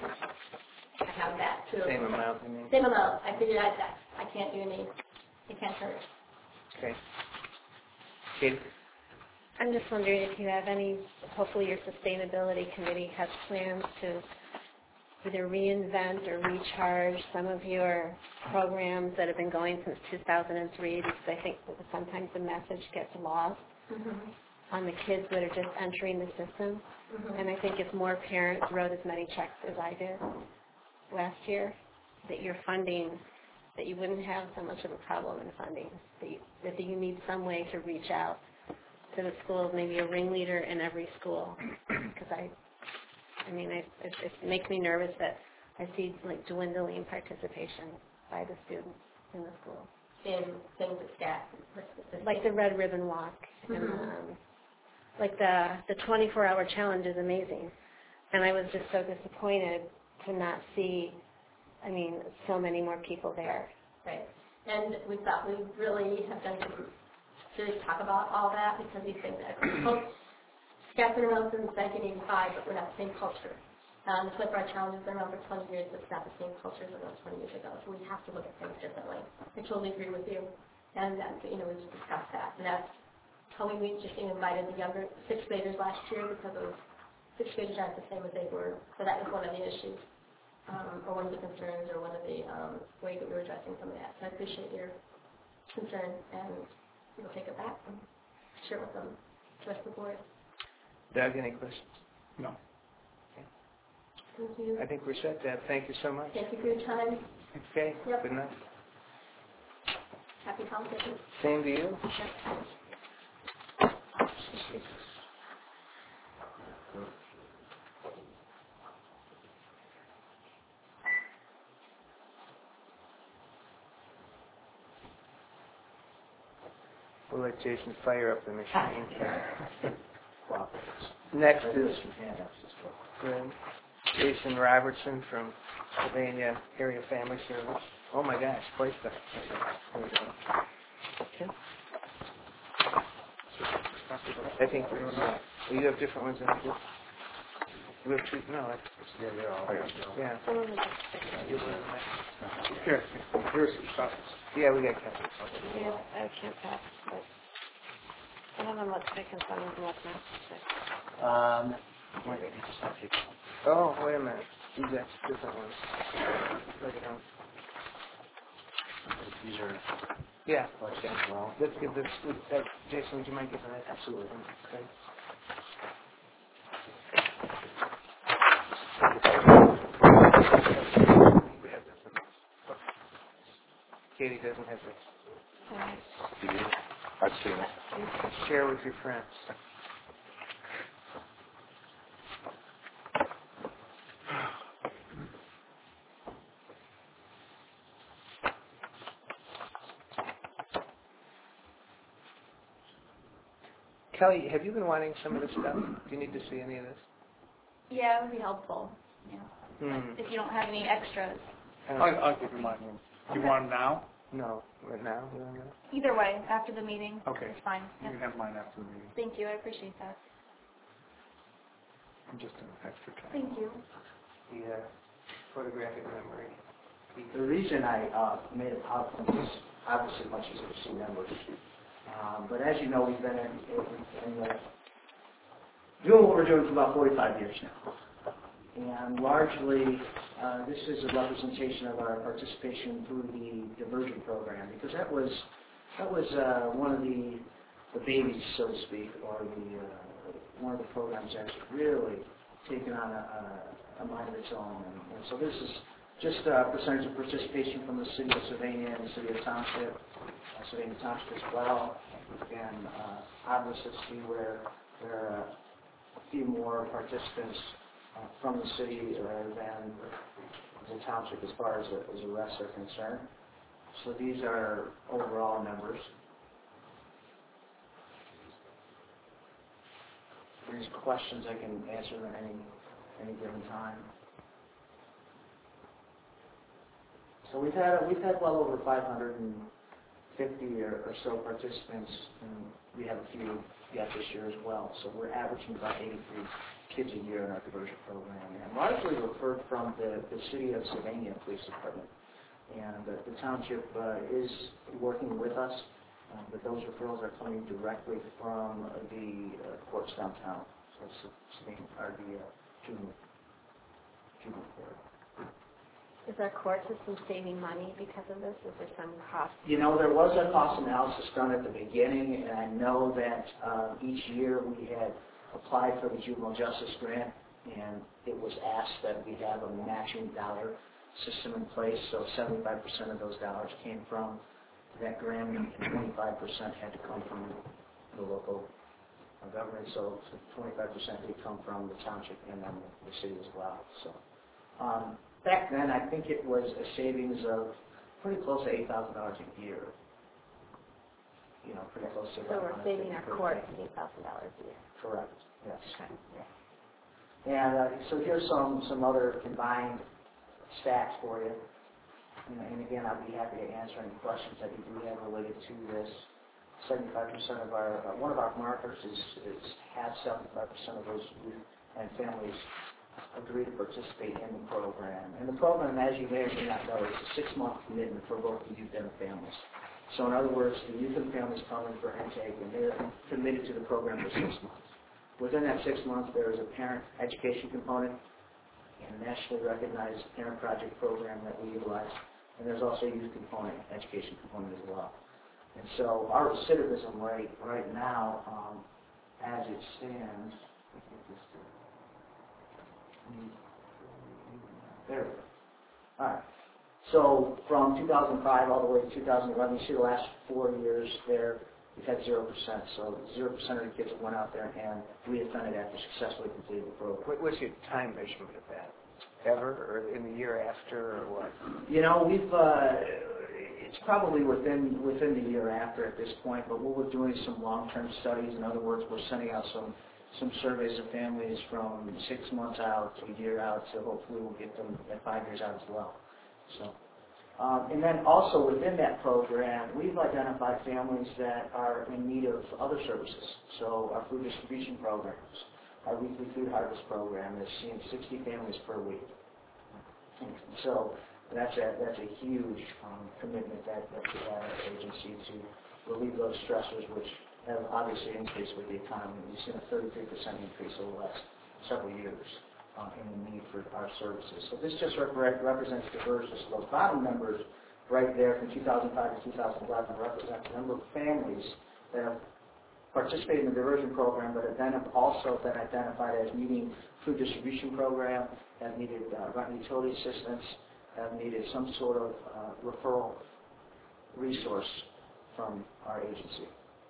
I have that too. Same amount, I mean. Same amount. I figured I, that I can't do any, it can't hurt. Okay. Katie? I'm just wondering if you have any, hopefully your sustainability committee has plans to either reinvent or recharge some of your programs that have been going since two thousand three, because I think that sometimes the message gets lost Mm-hmm. on the kids that are just entering the system. Mm-hmm. And I think if more parents wrote as many checks as I did last year, that your funding, that you wouldn't have so much of a problem in funding, that you, that you need some way to reach out to the schools, maybe a ringleader in every school. Because I, I mean, I, it, it makes me nervous that I see like dwindling participation by the students in the school. In things that scat. Like the Red Ribbon Walk, and Mhm. um, like the the twenty-four hour challenge is amazing. And I was just so disappointed to not see, I mean, so many more people there. Right. And we thought we really have done some serious talk about all that because we think that scat's been around since nineteen eighty-five, but we're not the same culture. Um, the twenty-four hour challenge has been around for twenty years, but it's not the same culture as it was twenty years ago. So we have to look at things differently. I totally agree with you. And, that, you know, we've discussed that. And that's how we just invited the younger sixth graders last year because of sixth graders aren't the same as they were. So that was one of the issues, um, or one of the concerns, or one of the um, ways that we were addressing some of that. So I appreciate your concern, and we'll take it back and share it with them, the rest of the board. Doug, any questions? No. Thank you. I think we're set, Deb. Thank you so much. Thank you for your time. Okay, Yep. good night. Happy holidays. Same to you. We'll let Jason fire up the machine. Next is Good. Jason Robertson from Sylvania Area Family Service. Oh my gosh, quite the. There we go. Okay. I think there's, uh, you have different ones than I do. We have two, no, I, Yeah, they're all. yeah. Some of them You have one of them? Here, here's some stuff. Yeah, we got copies. Yeah, I can't pass, but some of them look thick and some of them look not thick. Um, Oh, wait a minute. These are different ones. Look at them. these are Yeah. questions as well. Let's give this, uh, Jason, would you mind giving that? Absolutely. Okay. We have this one. Katie doesn't have this. I've seen it. Share with your friends. Kelly, have you been wanting some of this stuff? Do you need to see any of this? Yeah, it would be helpful. Yeah. Hmm. If you don't have any extras. I don't- I'll, I'll give you mine. You want them now? No, right now? You don't know? Either way, after the meeting. Okay. It's fine. You Yep. can have mine after the meeting. Thank you. I appreciate that. I'm just an extra time. Thank you. The uh, photographic memory. The reason I uh, made a PowerPoint is obviously much easier to see numbers. Um, but as you know, we've been in, in the, doing what we're doing for about forty-five years now. And largely, uh, this is a representation of our participation through the diversion program, because that was that was uh, one of the the babies, so to speak, or the uh, one of the programs that's really taken on a, a, a mind of its own. And, and so this is just a percentage of participation from the city of Sylvania and the city of Township, uh, Sylvania Township as well. And uh, obviously see where there are a few more participants uh, from the city rather than the township as far as the, as the rest are concerned. So these are overall numbers. If there's questions, I can answer them at any, any given time. So we've had we've had well over five hundred fifty or, or so participants, and we have a few yet this year as well. So we're averaging about eighty-three kids a year in our diversion program, and largely referred from the, the city of Sylvania Police Department. And uh, the township uh, is working with us, uh, but those referrals are coming directly from the uh, courts downtown. So Sylvania are the uh, juvenile juvenile court. Is our court system saving money because of this? Is there some cost? You know, there was a cost analysis done at the beginning, and I know that uh, each year we had applied for the juvenile justice grant, and it was asked that we have a matching dollar system in place, so seventy-five percent of those dollars came from that grant, and twenty-five percent had to come from the local government, so twenty-five percent did come from the township and then the city as well. So. Um, Back then, I think it was a savings of pretty close to eight thousand dollars a year. You know, pretty close to. So we're saving our court eight thousand dollars a year. Correct. Yes. Okay. Yeah. And uh, so here's some some other combined stats for you. And, and again, I'll be happy to answer any questions that you do have related to this. seventy-five percent of our uh, one of our markers is is has seventy-five percent of those youth and families agree to participate in the program. And the program, as you may or may not know, is a six-month commitment for both the youth and the families. So in other words, the youth and families come in for intake, and they're committed to the program for six months. Within that six months, there is a parent education component and a nationally recognized parent project program that we utilize. And there's also a youth component, education component as well. And so our recidivism rate right now, um, as it stands, there we go. All right. So from two thousand five all the way to two thousand eleven, you see the last four years there, we've had zero percent. So zero percent of the kids that went out there and reoffended after successfully completing the program. What was your time measurement of that? Ever, or in the year after, or what? You know, we've, uh, it's probably within within the year after at this point, but what we're doing is some long-term studies. In other words, we're sending out some some surveys of families from six months out to a year out, so hopefully we'll get them at five years out as well. So, um, and then also within that program, we've identified families that are in need of other services. So our food distribution programs, our weekly food harvest program is seeing sixty families per week. And so that's a that's a huge um, commitment that, that we have at the agency to relieve those stressors, which have obviously increased with the economy. We've seen a thirty-three percent increase over the last several years uh, in the need for our services. So this just rep- represents diversion. So those bottom numbers right there from two thousand five to two thousand eleven represent the number of families that have participated in the diversion program, but then have also been identified as needing food distribution program, have needed uh, rent and utility assistance, have needed some sort of uh, referral resource from our agency.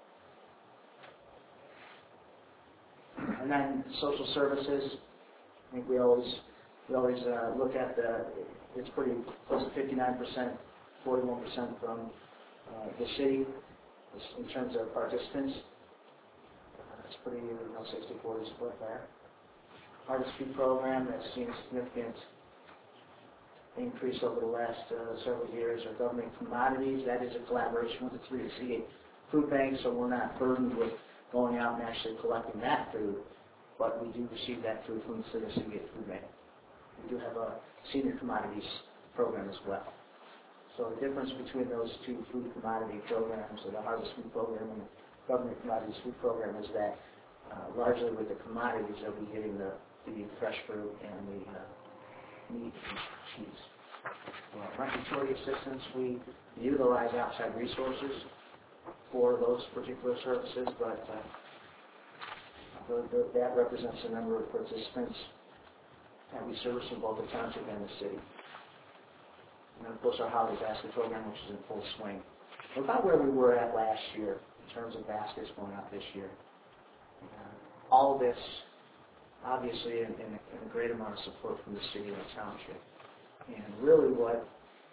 And then social services, I think we always we always uh, look at the, it's pretty close to fifty-nine percent, forty-one percent from uh, the city in terms of participants. Uh, it's pretty, you know, sixty forty split there. Harvest Food Program that's seen a significant increase over the last uh, several years. Our government commodities, that is a collaboration with the three C eight food banks, so we're not burdened with going out and actually collecting that food, but we do receive that food from the City of Seagate Food Bank. We do have a senior commodities program as well. So the difference between those two food commodity programs, so the Harvest Food Program and the Government Commodities Food Program, is that uh, largely with the commodities they'll be getting the the fresh fruit and the uh, meat and cheese. Well, rent utility assistance, we utilize outside resources for those particular services, but uh, the, the, that represents a number of participants that we service in both the township and the city. And of course, our holiday basket program, which is in full swing. We're about where we were at last year in terms of baskets going out this year. Uh, all of this, obviously, in, in, a, in a great amount of support from the city and the township. And really what,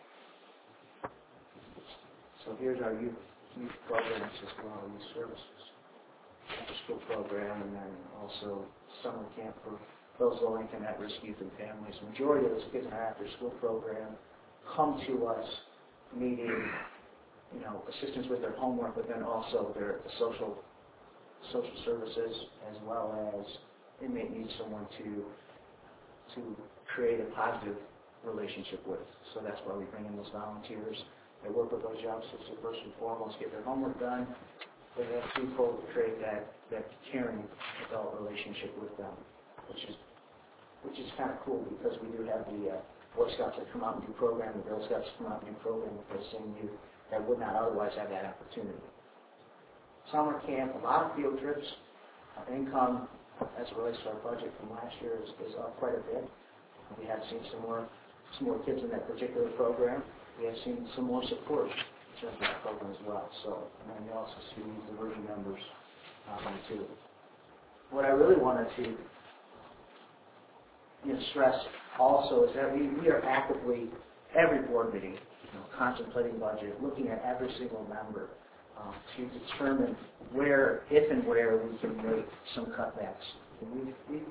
so here's our youth, youth programs as well, youth services. After school program, and then also summer camp for those low-income at-risk youth and families. The majority of those kids in our after-school program come to us needing, you know, assistance with their homework, but then also their social social services, as well as they may need someone to to create a positive relationship with. So that's why we bring in those volunteers. They work with those jobs to first and foremost get their homework done. They have twofold to create that, that caring adult relationship with them, which is which is kind of cool because we do have the uh, Boy Scouts that come out and do program, the Girl Scouts come out and do program with those same youth that would not otherwise have that opportunity. Summer camp, a lot of field trips. Our income, as it relates to our budget from last year, is, is up quite a bit. We have seen some more some more kids in that particular program. We have seen some more support in terms of that program as well. So, and then we also see the diversion numbers um, too. What I really wanted to you know, stress also is that we, we are actively, every board meeting, you know, contemplating budget, looking at every single member um, to determine where, if and where we can make some cutbacks. And we've, we've,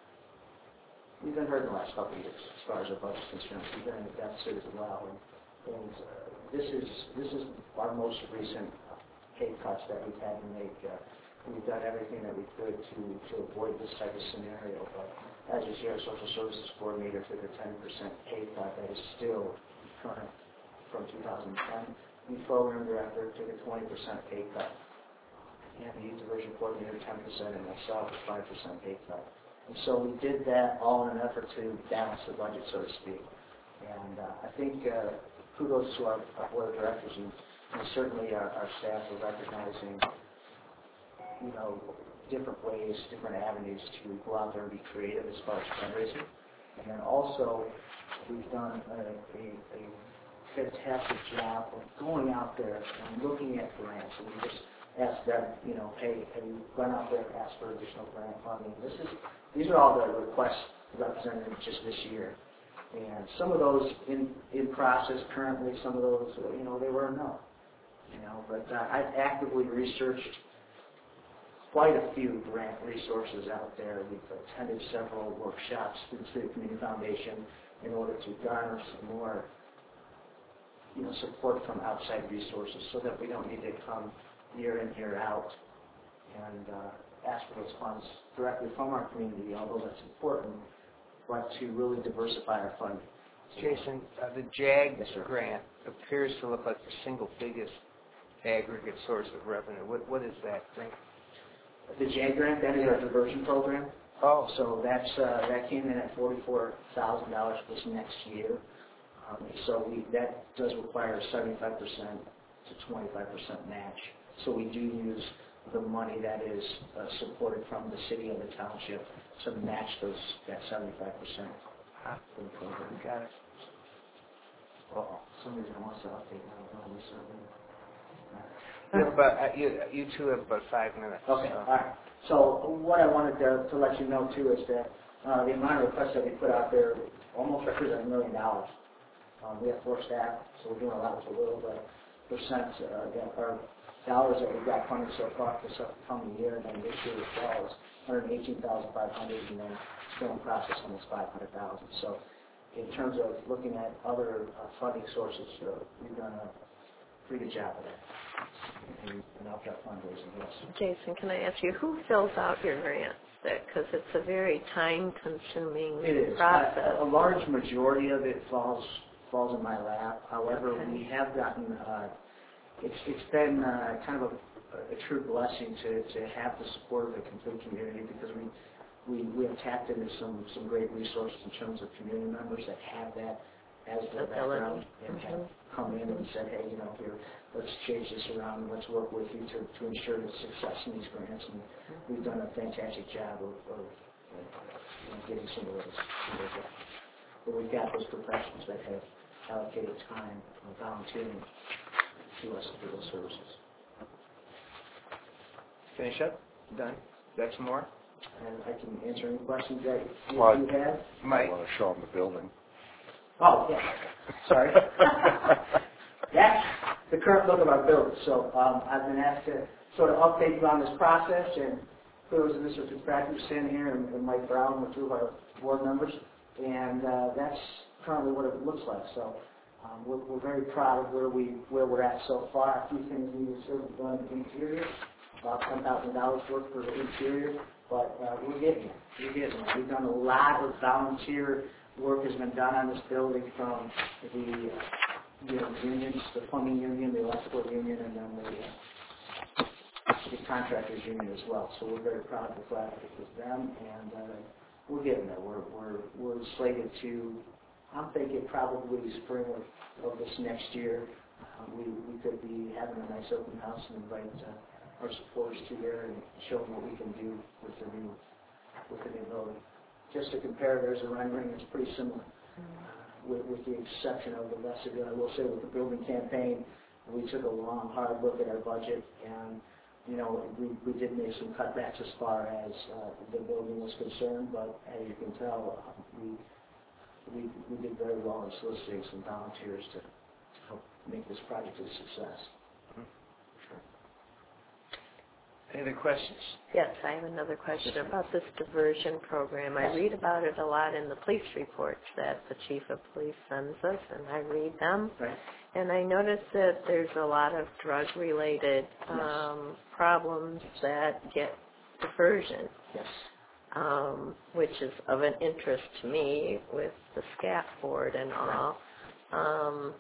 we've been hurt in the last couple of years as far as our budget concerns. We've been in a deficit as well. And, and uh, this is this is our most recent pay cuts that we've had to make. Uh, we've done everything that we could to, to avoid this type of scenario. But as you see, our social services coordinator took a ten percent pay cut that is still current from two thousand ten. The program director took a twenty percent pay cut. And the youth diversion coordinator ten percent, and myself a five percent pay cut. And so we did that all in an effort to balance the budget, so to speak. And uh, I think uh, kudos to our, our board of directors and, and certainly our, our staff for recognizing, you know, different ways, different avenues to go out there and be creative as far as fundraising. And then also, we've done a, a, a fantastic job of going out there and looking at grants. And we just ask them, you know, hey, have you gone out there and asked for additional grant funding? This is, these are all the requests represented just this year. And some of those in, in process currently, some of those, you know, they were a no. You know, but uh, I've actively researched quite a few grant resources out there. We've attended several workshops through the City Community Foundation in order to garner some more, you know, support from outside resources so that we don't need to come year in, year out and uh, ask for those funds directly from our community, although that's important, but to really diversify our funding. Jason, uh, the JAG Yes, sir. grant appears to look like the single biggest aggregate source of revenue. What, what is that thing? The JAG grant, that is our diversion program. Oh. So that's uh, that came in at forty-four thousand dollars this next year. Um, so we, that does require a seventy-five percent to twenty-five percent match. So we do use the money that is uh, supported from the city and the township to match those that seventy-five percent for the program. Got it. Uh-oh. Somebody's going to want to update now. Don't we, sir? You, have about, uh, you, you two have about five minutes. Okay, so. all right. So what I wanted to, to let you know, too, is that uh, the amount of requests that we put out there almost represent a million dollars. Um, we have four staff, so we're doing a lot with a little, but percent uh, that are dollars that we've got funded so far for this upcoming year, and then this year as well is one hundred eighteen thousand five hundred dollars, and then still in process almost five hundred thousand dollars. So in terms of looking at other uh, funding sources, uh, we've done a pretty good job of that. And, and I'll get fundraising, yes. Jason, can I ask you, who fills out your grants? Because it's a very time-consuming It is. process. A, a large majority of it falls falls in my lap. However, Okay. we have gotten, uh, it's it's been uh, kind of a, a true blessing to, to have the support of the complete community because we we, we have tapped into some, some great resources in terms of community members that have that as their background and have come in and said, hey, you know, here, let's change this around and let's work with you to, to ensure the success in these grants. And we've done a fantastic job of, of you know, getting some of those. Some of those but we've got those professionals that have allocated time and volunteering to us for those services. Finish up? Done? Got some more? And I can answer any questions that you, Well, you have. I want to show them the building. Oh, yeah. Sorry. That's the current look of our building. So um, I've been asked to sort of update you on this process, and there was Mister Fitzpatrick standing here, and, and Mike Brown were two of our board members, and uh, that's currently what it looks like. So um, we're, we're very proud of where we where we're at so far. A few things we need to serve done in the interior, about ten thousand dollars worth for the interior, but uh, we're getting it. We're getting it. We've done a lot of volunteer work has been done on this building from the you know, unions, the plumbing union, the electrical union, and then the, uh, the contractors union as well. So we're very proud of the fact that it was them, and uh, we're getting there. We're, we're, we're slated to, I'm thinking probably spring of, of this next year, uh, we, we could be having a nice open house and invite uh, our supporters to there and show them what we can do with the new, with the new building. Just to compare, there's a rendering that's pretty similar, uh, with, with the exception of the vestibule. I will say with the building campaign, we took a long, hard look at our budget, and you know, we, we did make some cutbacks as far as uh, the building was concerned. But as you can tell, uh, we, we we did very well in soliciting some volunteers to, to help make this project a success. Any other questions? Yes, I have another question about this diversion program. I read about it a lot in the police reports that the chief of police sends us, and I read them. Right. And I notice that there's a lot of drug-related um, Yes. problems that get diversion, Yes. um, which is of an interest to me with the SCAF board and all. Um,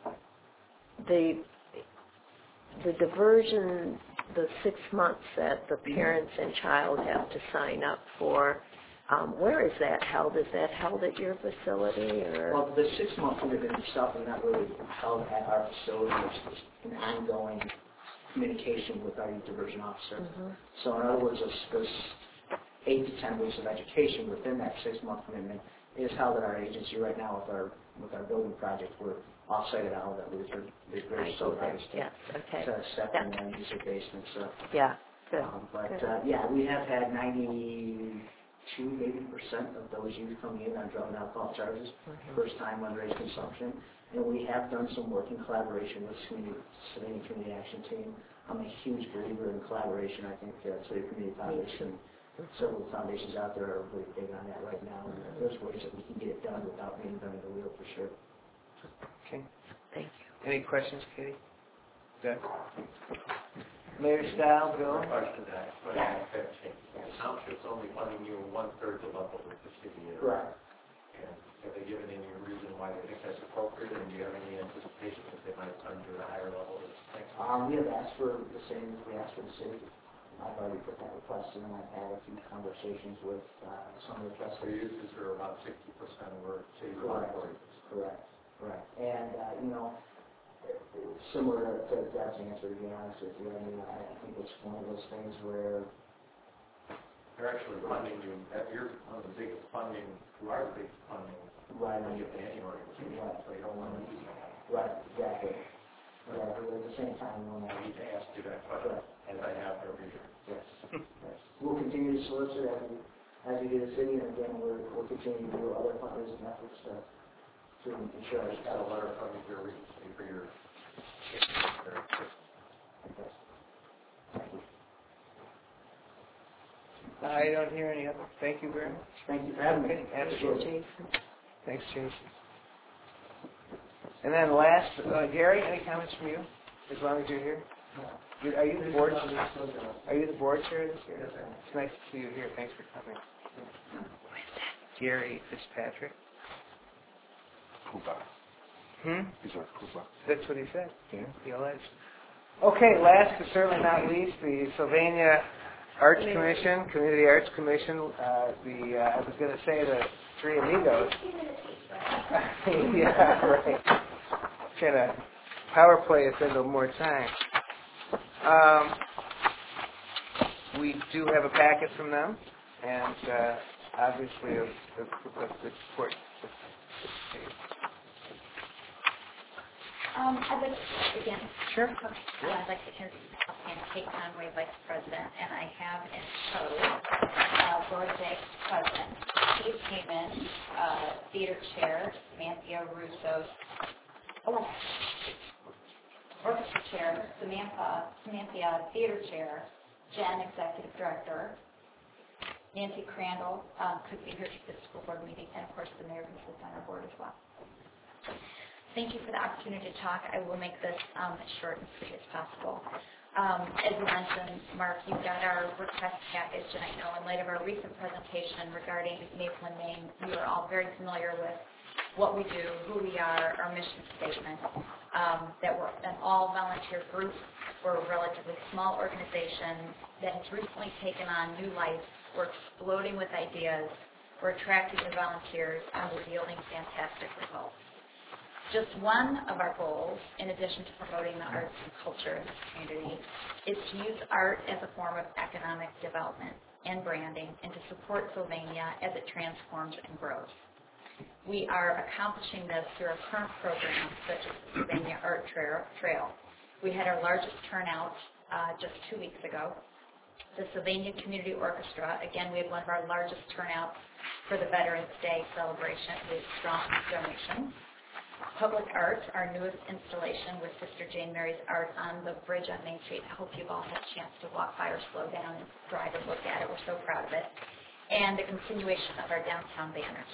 the the diversion, the six months that the parents and child have to sign up for, um, where is that held? Is that held at your facility? Or? Well, the six-month commitment itself is not really held at our facility. It's an ongoing communication with our youth diversion officer. Mm-hmm. So in other words, there's, there's eight to ten weeks of education within that six-month commitment is held at our agency right now with our with our building project. We're off-site at Olive at Luther. They're very so nice to yes, okay. set up Yeah. and then use their basement. So, Yeah, good. um, but good. uh, yeah, we have had ninety-two, maybe percent of those youth coming in on drug and alcohol charges, Mm-hmm. first time underage consumption, and we have done some work in collaboration with community, Savannah Community Action Team. I'm a huge believer in collaboration. I think uh, Savannah Community Foundation, several foundations out there are really big on that right now. And there's ways that we can get it done without reinventing the wheel for sure. Okay. Thank you. Any questions, Katie? Doug? Mayor Style, Bill? Question to that. The township's only funding you one-third the level that the city is. Correct. And have they given any reason why they think that's appropriate, and do you have any anticipation that they might fund you at a higher level this next year? Um, we have asked for the same as we asked for the city. I've already put that request in, and I've had a few conversations with uh, some of the So trustees. uses are about sixty percent of where city Correct. employees. Correct, correct. And, uh, you know, similar to Deb's answer, to be honest with you, I mean, I I think it's one of those things where, They're actually funding you, that you're one of the biggest funding, you are the biggest funding right, when you get to any organization, Right. so you don't want to lose that. right, exactly. Yeah, but at the same time, we want I to, need to ask you that question, Correct. as I have every year. yes, yes. We'll continue to solicit as we, as we do the city, and again, we're, we'll continue to do other fundraising efforts to, to ensure our Got a staff. letter from your agency for your. I don't hear any other. Thank you very much. Thank you for having me. Okay, absolutely. Jason. Thanks, Jason. And then last, uh, Gary, any comments from you, as long as you're here? You- Are you the board? Are you the board chair this year? It's nice to see you here. Thanks for coming. Gary Fitzpatrick. Cuba. Hmm? He's our Cuba. That's what he said. Yeah. He alleged. Okay, last but certainly not least, the Sylvania Arts Commission, Community Arts Commission, uh, the, uh, I was going to say the Three Amigos. Yeah, right. Trying to power play us into more time. Um, we do have a packet from them, and uh, obviously a, a, a good support. Um, I'd like to begin. Sure. Okay. Uh, I'd like to introduce myself and Kate Conway, Vice President, and I have in tow uh, Laura Jake, President, Steve Kamen, uh, Theater Chair, Samantha Russo, oh, Orchestra Chair, Samantha, Samantha Theater Chair, Jen, Executive Director, Nancy Crandall um, could be here to the school board meeting, and of course the mayor who sits on our board as well. Thank you for the opportunity to talk. I will make this um, as short and sweet as possible. Um, as you mentioned, Mark, you got our request package, and I know in light of our recent presentation regarding Maple and Maine, you are all very familiar with what we do, who we are, our mission statement, um, that we're an all-volunteer group. We're a relatively small organization that has recently taken on new life. We're exploding with ideas. We're attracting new volunteers, and we're yielding fantastic results. Just one of our goals, in addition to promoting the arts and culture in this community, is to use art as a form of economic development and branding, and to support Sylvania as it transforms and grows. We are accomplishing this through our current programs, such as the Sylvania Art Trail. We had our largest turnout uh, just two weeks ago. The Sylvania Community Orchestra, again, we had one of our largest turnouts for the Veterans Day celebration with strong donations. Public Art, our newest installation with Sister Jane Mary's Art on the bridge on Main Street. I hope you've all had a chance to walk by or slow down and drive and look at it. We're so proud of it. And the continuation of our downtown banners.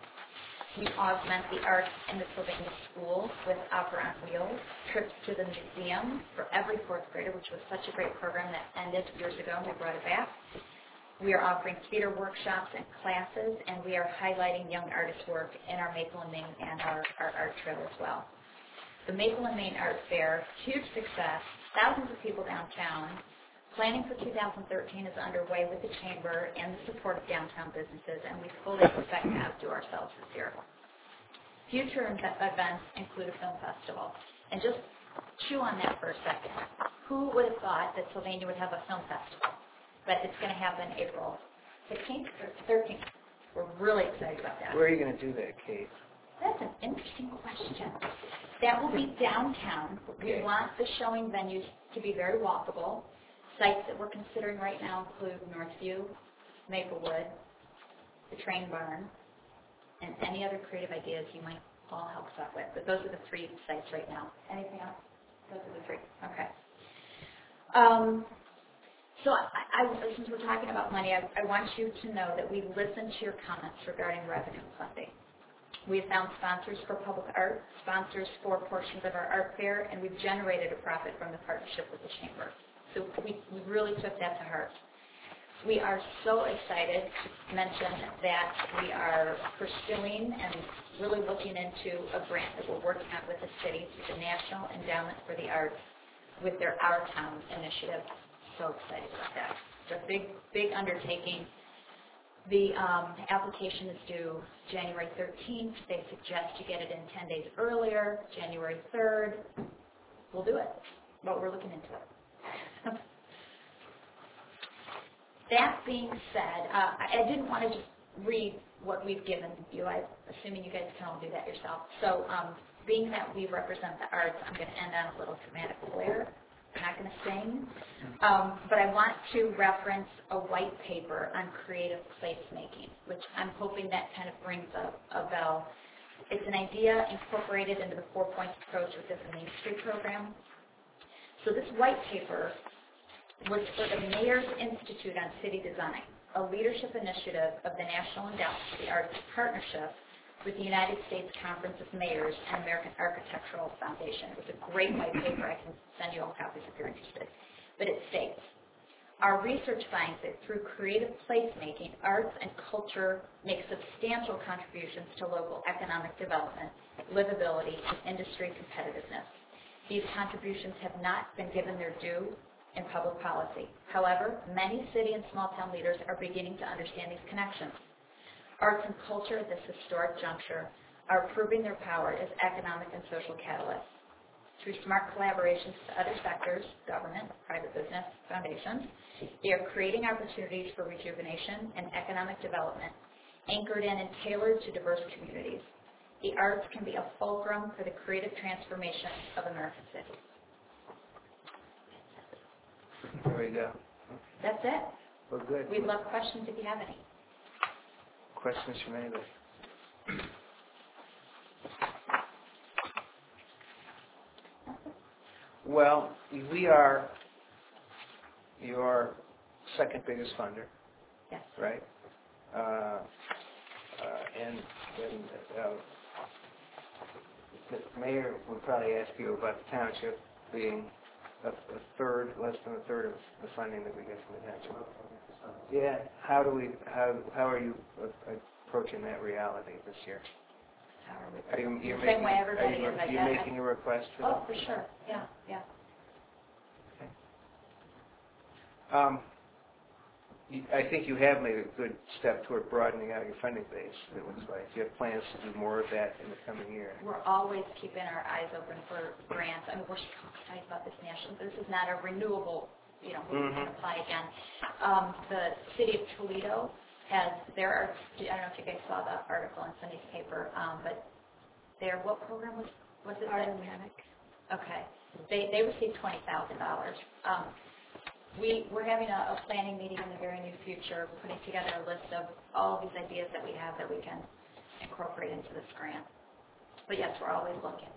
We augment the arts in the Sylvania schools with Opera on Wheels, trips to the museum for every fourth grader, which was such a great program that ended years ago, and we brought it back. We are offering theater workshops and classes, and we are highlighting young artists' work in our Maple and Maine and our, our art trail as well. The Maple and Maine Art Fair, huge success, thousands of people downtown. Planning for two thousand thirteen is underway with the Chamber and the support of downtown businesses, and we fully expect to outdo ourselves this year. Future events include a film festival. And just chew on that for a second. Who would have thought that Sylvania would have a film festival? But it's going to happen April sixteenth or thirteenth. We're really excited about that. Where are you going to do that, Kate? That's an interesting question. That will be downtown. Okay. We want the showing venues to be very walkable. Sites that we're considering right now include Northview, Maplewood, the Train Barn, and any other creative ideas you might all help us out with. But those are the three sites right now. Anything else? Those are the three. Okay. Um, So I, I, since we're talking about money, I, I want you to know that we listened to your comments regarding revenue funding. We have found sponsors for public art, sponsors for portions of our art fair, and we've generated a profit from the partnership with the Chamber. So we, we really took that to heart. We are so excited to mention that we are pursuing and really looking into a grant that we're working on with the city through the National Endowment for the Arts with their Our Town initiative. So excited about that. It's a big, big undertaking. The um, application is due January thirteenth. They suggest you get it in ten days earlier, January third. We'll do it, but we're looking into it. That being said, uh, I didn't want to just read what we've given you. I'm assuming you guys can all do that yourself. So um, being that we represent the arts, I'm going to end on a little dramatic flair. I'm not going to sing, um, but I want to reference a white paper on creative placemaking, which I'm hoping that kind of rings a, a bell. It's an idea incorporated into the four points approach within the Main Street program. So this white paper was for the Mayor's Institute on City Design, a leadership initiative of the National Endowment for the Arts Partnership with the United States Conference of Mayors and American Architectural Foundation. It was a great white paper. I can send you all copies if you're interested. But it states, our research finds that through creative placemaking, arts and culture make substantial contributions to local economic development, livability, and industry competitiveness. These contributions have not been given their due in public policy. However, many city and small town leaders are beginning to understand these connections. Arts and culture at this historic juncture are proving their power as economic and social catalysts. Through smart collaborations to other sectors, government, private business, foundations, they are creating opportunities for rejuvenation and economic development, anchored in and tailored to diverse communities. The arts can be a fulcrum for the creative transformation of American cities. There we go. That's it. Well, good. We'd love questions if you have any. Questions from anybody? Well, we are your second biggest funder, Yes. right? Uh, uh, and and uh, the mayor would probably ask you about the township being a, a third, less than a third of the funding that we get from the township. Yeah. How do we? How how are you uh, approaching that reality this year? How are we? Are you, you're Same making, way everybody are you, is, I you guess. making a request for Oh, that? for sure. Yeah, yeah. Um, you- I think you have made a good step toward broadening out your funding base, it looks like. You have plans to do more of that in the coming year. We're always keeping our eyes open for grants. I mean, we're so excited about this national. This is not a renewable, you know, we Mhm. can apply again. Um, the city of Toledo has, there are, I don't know if you guys saw the article in Sunday's paper, um, but their, what program was, was it? Automatic. Okay. They, they received twenty thousand dollars. Um, we, we're having a, a planning meeting in the very near future, putting together a list of all of these ideas that we have that we can incorporate into this grant. But yes, we're always looking.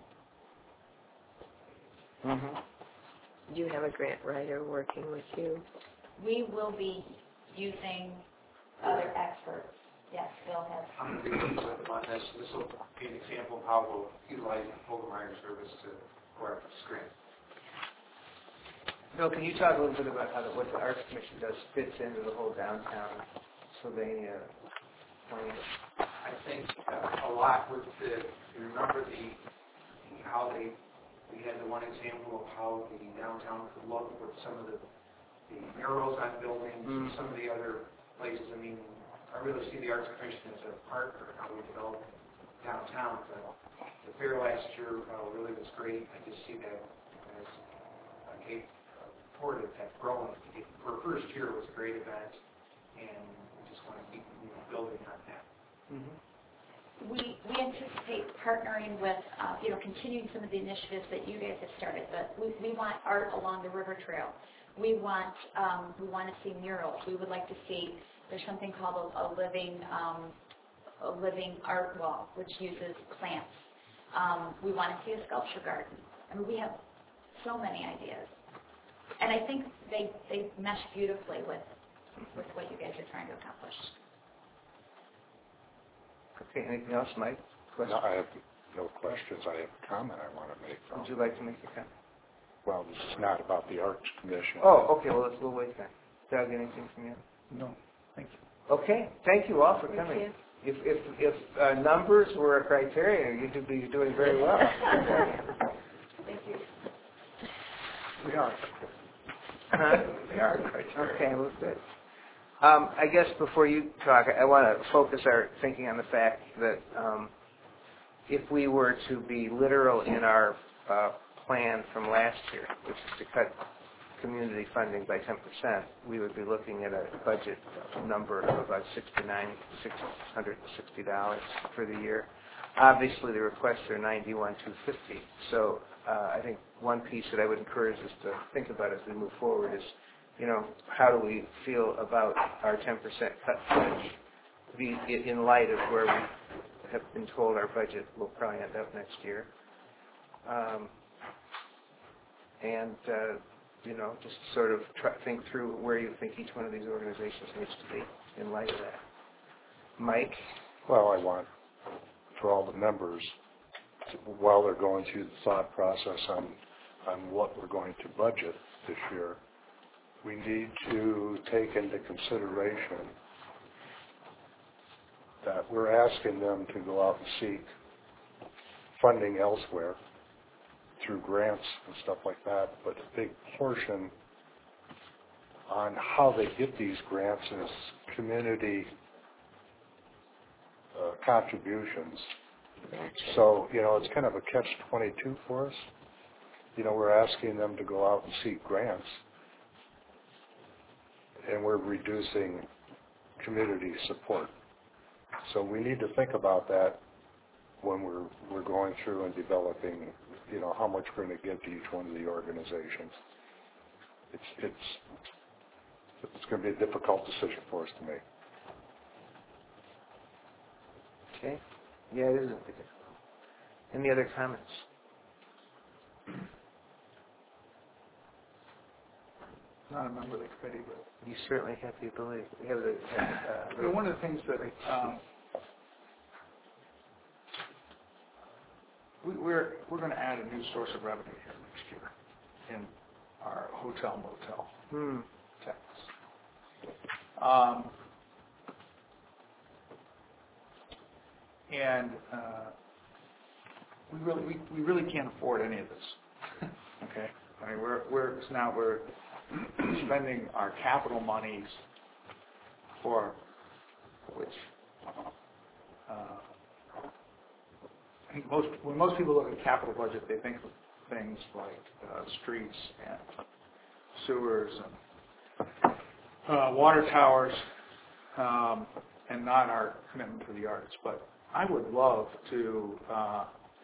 Mm-hmm. Do you have a grant writer working with you? We will be using other experts. Yes, Bill has. I'm going to be with them on this. This will be an example of how we'll utilize the Hogemeyer service to go after this grant. Bill, can you talk a little bit about how the, what the Arts Commission does fits into the whole downtown Sylvania plan? I think uh, a lot with the, you remember the, how they, we had the one example of how the downtown could look with some of the, the murals on buildings, Mm. and some of the other places. I mean, I really see the Arts Commission as a partner in how we develop downtown. But the fair last year uh, really was great. I just see that as uh, Kate uh, reported, that growing. For a first year, it was a great event, and we just want to keep you know, building on that. Mm-hmm. We, we anticipate partnering with, uh, you know, continuing some of the initiatives that you guys have started, but we, we want art along the river trail. We want, um, we want to see murals. We would like to see, there's something called a, a living, um, a living art wall, which uses plants. Um, we want to see a sculpture garden. I mean, we have so many ideas. And I think they, they mesh beautifully with, with what you guys are trying to accomplish. Okay, anything else, Mike? No, I have no questions. I have a comment I want to make. From. Would you like to make a comment? Well, this is not about the Arts Commission. Oh, okay, well, let's, we'll wait then. Doug, anything from you? No, thank you. Okay, thank you all for Thank coming. you. If, if, if uh, numbers were a criteria, you could be doing very well. Thank you. We are. Huh? They are criteria. Okay, well, good. Um, I guess before you talk, I want to focus our thinking on the fact that um, if we were to be literal in our uh, plan from last year, which is to cut community funding by ten percent, we would be looking at a budget number of about sixty-nine thousand six hundred sixty dollars for the year. Obviously, the requests are ninety-one thousand two hundred fifty dollars. So uh, I think one piece that I would encourage us to think about as we move forward is, you know, how do we feel about our ten percent cut pledge be in light of where we have been told our budget will probably end up next year. Um, and, uh, you know, just sort of try, think through where you think each one of these organizations needs to be in light of that. Mike? Well, I want for all the members, to, while they're going through the thought process on, on what we're going to budget this year, we need to take into consideration that we're asking them to go out and seek funding elsewhere through grants and stuff like that, but a big portion on how they get these grants is community uh, contributions. So, you know, it's kind of a catch twenty-two for us. You know, we're asking them to go out and seek grants, and we're reducing community support. So we need to think about that when we're we're going through and developing, you know, how much we're going to give to each one of the organizations. It's it's it's going to be a difficult decision for us to make. Okay. Yeah, it is difficult. Any other comments? Not a member of the committee, but You certainly have the ability. We have the. Uh, you know, one of the things that um, we, we're we're going to add a new source of revenue here next year in our hotel motel hmm. tax. Um, and uh, we really we, we really can't afford any of this. Okay, I mean we're we're so now we're spending our capital monies for which uh, I think most when most people look at capital budget, they think of things like uh, streets and sewers and uh, water towers, um, and not our commitment to the arts. But I would love to uh,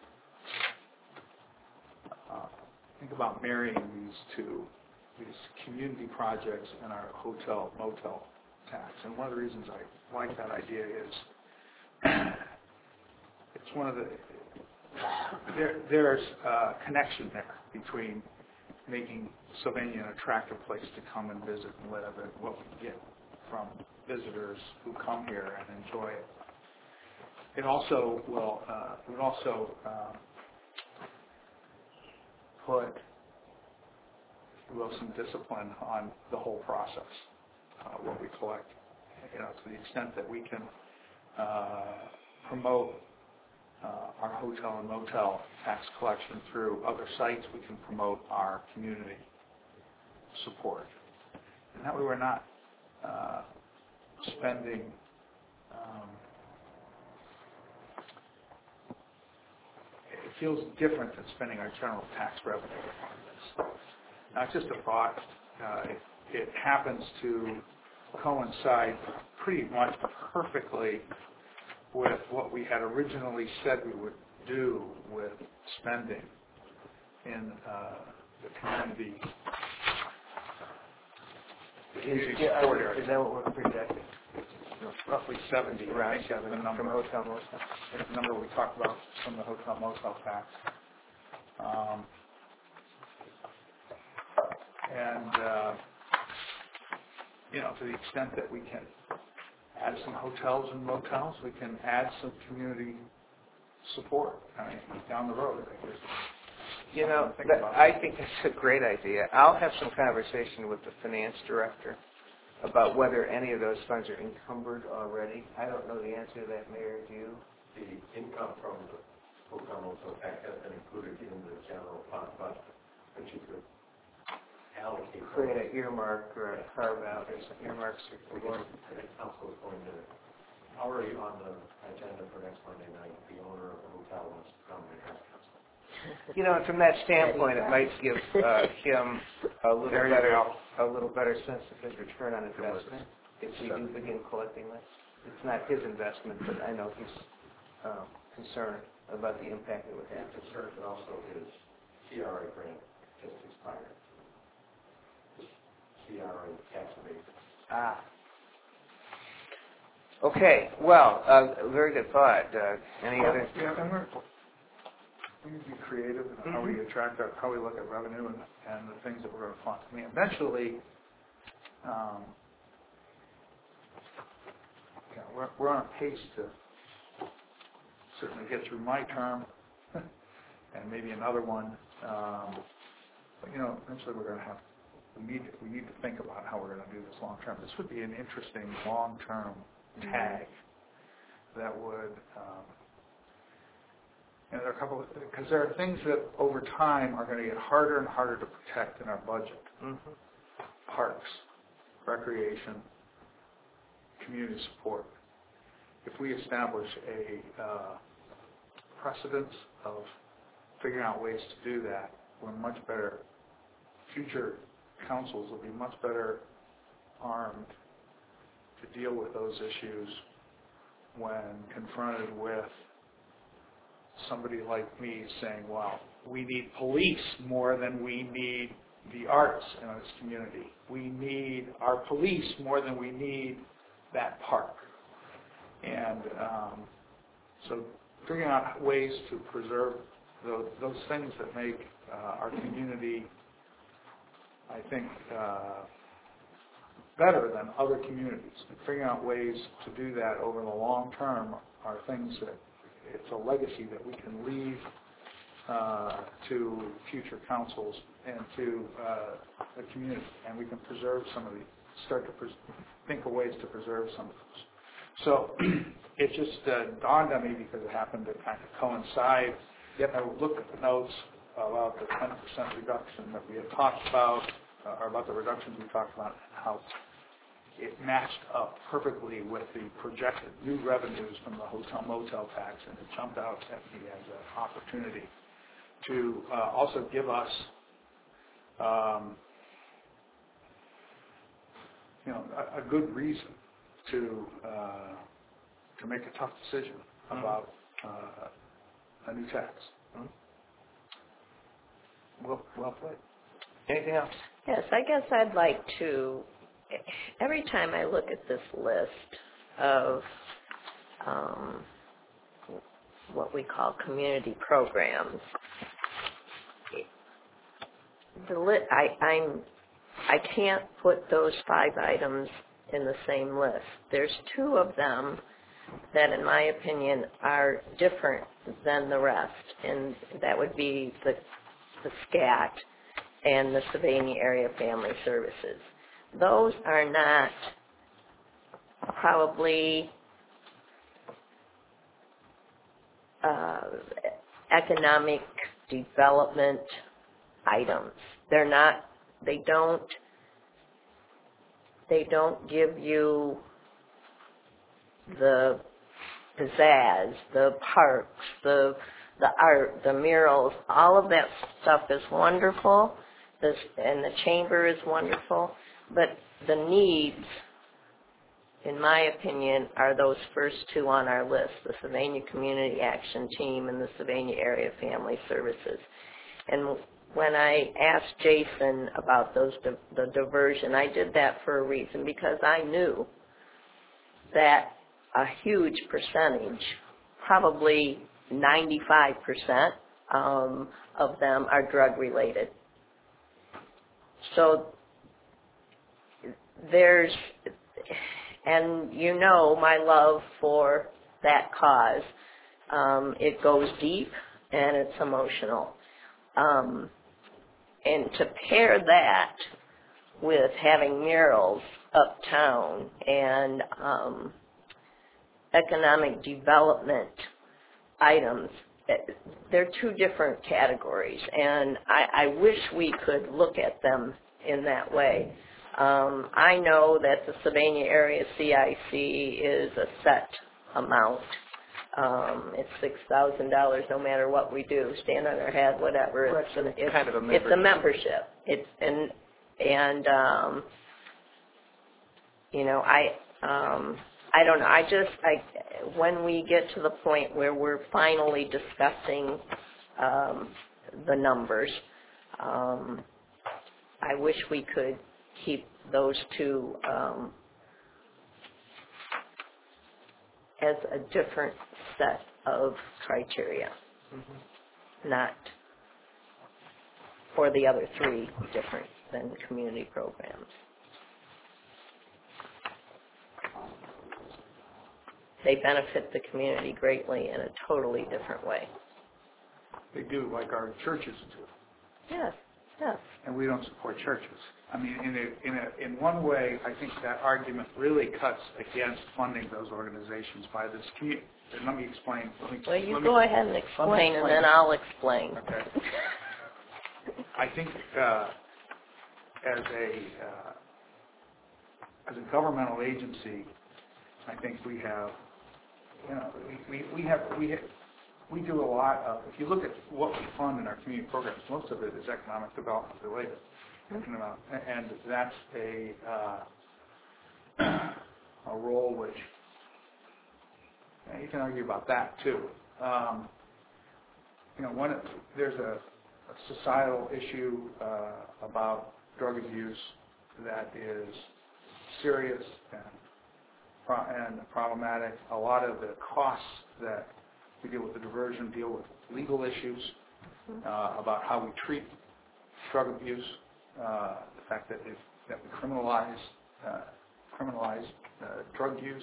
uh, think about marrying these two, these community projects and our hotel motel tax. And one of the reasons I like that idea is it's one of the there, there's a connection there between making Sylvania an attractive place to come and visit and live, and what we get from visitors who come here and enjoy it. It also will uh, it would also um, put, if you will, some discipline on the whole process, uh, what we collect. You know, to the extent that we can uh, promote uh, our hotel and motel tax collection through other sites, we can promote our community support. And that way we're not uh, spending um, it feels different than spending our general tax revenue on this. Now, it's just a thought. Uh, it, it happens to coincide pretty much perfectly with what we had originally said we would do with spending in uh, the community. Is, yeah, is that what we're projecting? Roughly seventy, Around I think, is the number. From hotel motel. That's the number we talked about from the hotel motel tax. Um, and, uh, you know, to the extent that we can add some hotels and motels, we can add some community support. I mean, down the road. I think you know, that, I think that's a great idea. I'll have some conversation with the finance director about whether any of those funds are encumbered already. I don't know the answer to that, Mayor. Do you? The income from the hotel motel tax has been included in the general fund budget, but you could allocate. Create an earmark or a carve out or some earmarks. We're going, the council is going to, already on the agenda for next Monday night, the owner of the hotel wants to come and ask council. You know, from that standpoint, it might give uh, him a little better, a little better sense of his return on investment if we do begin collecting this. It's not his investment, but I know he's uh, concerned about the impact it would have. He's concerned that also his C R A grant just expired. C R A tax abatement. Ah. Okay. Well, uh, very good thought. Uh, any other? Yeah, and we're, we need to be creative in how we attract our, how we look at revenue and, and the things that we're going to fund. I mean, eventually, um, you know, we're, we're on a pace to certainly get through my term and maybe another one. Um, but, you know, eventually we're going to have, we need, we need to think about how we're going to do this long term. This would be an interesting long-term tag that would, um, and there are a couple of, because there are things that over time are going to get harder and harder to protect in our budget. Mm-hmm. Parks, recreation, community support. If we establish a uh, precedence of figuring out ways to do that, we're much better, future councils will be much better armed to deal with those issues when confronted with somebody like me saying, well, we need police more than we need the arts in this community. We need our police more than we need that park. And um, so figuring out ways to preserve those, those things that make uh, our community, I think, uh, better than other communities. And figuring out ways to do that over the long term are things that it's a legacy that we can leave uh, to future councils and to uh, the community, and we can preserve some of these, start to pres- think of ways to preserve some of those. So it just uh, dawned on me because it happened to kind of coincide. Yet I looked at the notes about the ten percent reduction that we had talked about, uh, or about the reductions we talked about, and how it matched up perfectly with the projected new revenues from the hotel motel tax, and it jumped out at me as an opportunity to uh, also give us, um, you know, a, a good reason to uh, to make a tough decision about uh, a new tax. Mm-hmm. Well, well played. Anything else? Yes, I guess I'd like to, every time I look at this list of um, what we call community programs, the li- I, I'm, I can't put those five items in the same list. There's two of them that, in my opinion, are different than the rest, and that would be the, the SCAT and the Sylvania Area Family Services. Those are not probably uh, economic development items. They're not, they don't, they don't give you the pizzazz, the parks, the the art, the murals. All of that stuff is wonderful, this, and the chamber is wonderful, but the needs, in my opinion, are those first two on our list, the Sylvania Community Action Team and the Sylvania Area Family Services. And when I asked Jason about those the diversion, I did that for a reason, because I knew that a huge percentage, probably ninety-five percent um, of them are drug related. So there's, and you know my love for that cause. Um, it goes deep and it's emotional. Um, and to pair that with having murals uptown and um, economic development items, they're two different categories, and I, I wish we could look at them in that way. Um, I know that the Sylvania Area C I C is a set amount. Um, it's six thousand dollars no matter what we do, stand on our head, whatever. Well, it's, it's it's kind of a membership. It's a membership. It's and and um, you know I. Um, I don't know. I just, I, when we get to the point where we're finally discussing um, the numbers, um, I wish we could keep those two um, as a different set of criteria, mm-hmm. not for the other three different than community programs. They benefit the community greatly in a totally different way. They do, like our churches do. Yes, yes. And we don't support churches. I mean, in a, in a, in one way, I think that argument really cuts against funding those organizations by this community. And let me explain. Let me, well, you let go me, ahead and explain, explain, and then I'll explain. Okay. I think uh, as a uh, as a governmental agency, I think we have, you know, we, we, we have, we have, we do a lot of, if you look at what we fund in our community programs, most of it is economic development related. Mm-hmm. And that's a, uh, a role which, you can argue about that too. Um, you know, one, there's a, a societal issue uh, about drug abuse that is serious and, pro- and problematic. A lot of the costs that we deal with the diversion deal with legal issues uh, about how we treat drug abuse, uh, the fact that, it, that we criminalize uh, criminalize uh, drug use.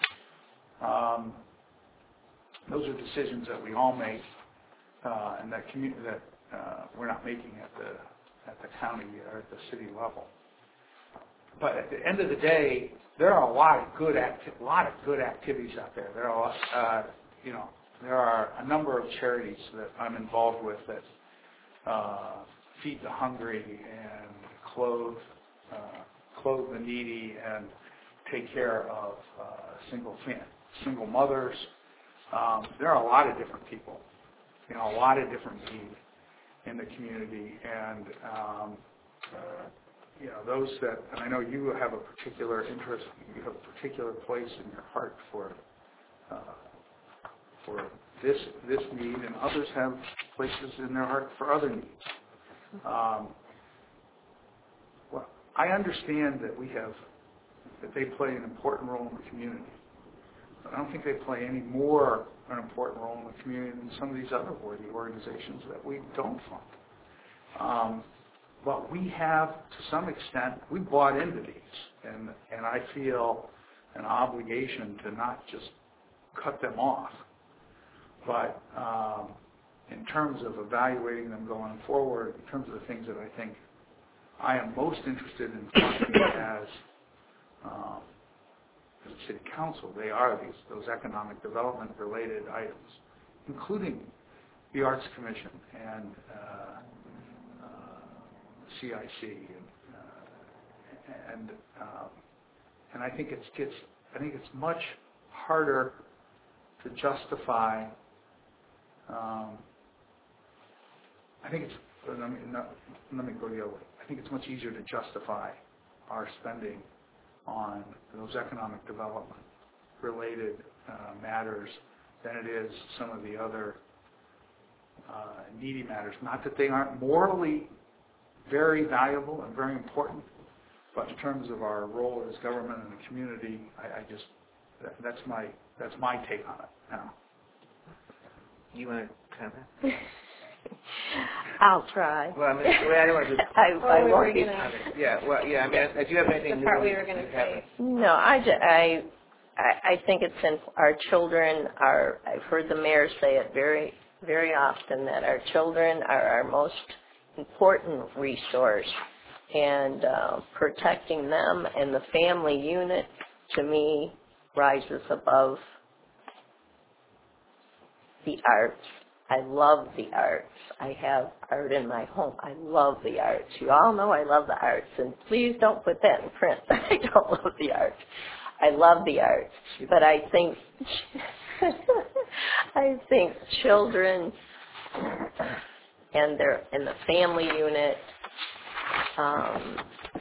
Um, those are decisions that we all make, uh, and that community that uh, we're not making at the at the county or at the city level. But at the end of the day, there are a lot of good acti- a lot of good activities out there. There are, uh, you know, there are a number of charities that I'm involved with that uh, feed the hungry and clothe uh, clothe the needy and take care of uh, single fam- single mothers. Um, there are a lot of different people, you know, a lot of different needs in the community, and um, uh, you know, those that, and I know you have a particular interest, you have a particular place in your heart for uh, for this this need, and others have places in their heart for other needs. Um, well, I understand that we have that they play an important role in the community, but I don't think they play any more an important role in the community than some of these other worthy organizations that we don't fund. Um, but we have, to some extent, we bought into these, and and I feel an obligation to not just cut them off, but um, in terms of evaluating them going forward, in terms of the things that I think I am most interested in funding as um, as a city council, they are these those economic development related items, including the Arts Commission and uh, uh, C I C, and uh, and, um, and I think it's gets I think it's much harder to justify. Um, I think it's let me, not, let me go the other way. I think it's much easier to justify our spending on those economic development related uh, matters than it is some of the other uh, needy matters. Not that they aren't morally very valuable and very important, but in terms of our role as government and the community, I, I just that, that's my that's my take on it now. You want to comment? I'll try. Well, I mean, well, I don't want to. I, Oh, I we won't were be. gonna- Yeah, well, yeah. I mean, do you have anything The part new we were going to you say. No, I, ju- I, I I think it's in our children are, I've heard the mayor say it very, very often, that our children are our most important resource, and uh, protecting them and the family unit, to me, rises above the arts. I love the arts. I have art in my home. I love the arts. You all know I love the arts, and please don't put that in print. I don't love the arts. I love the arts, but I think I think children and their and the family unit, um,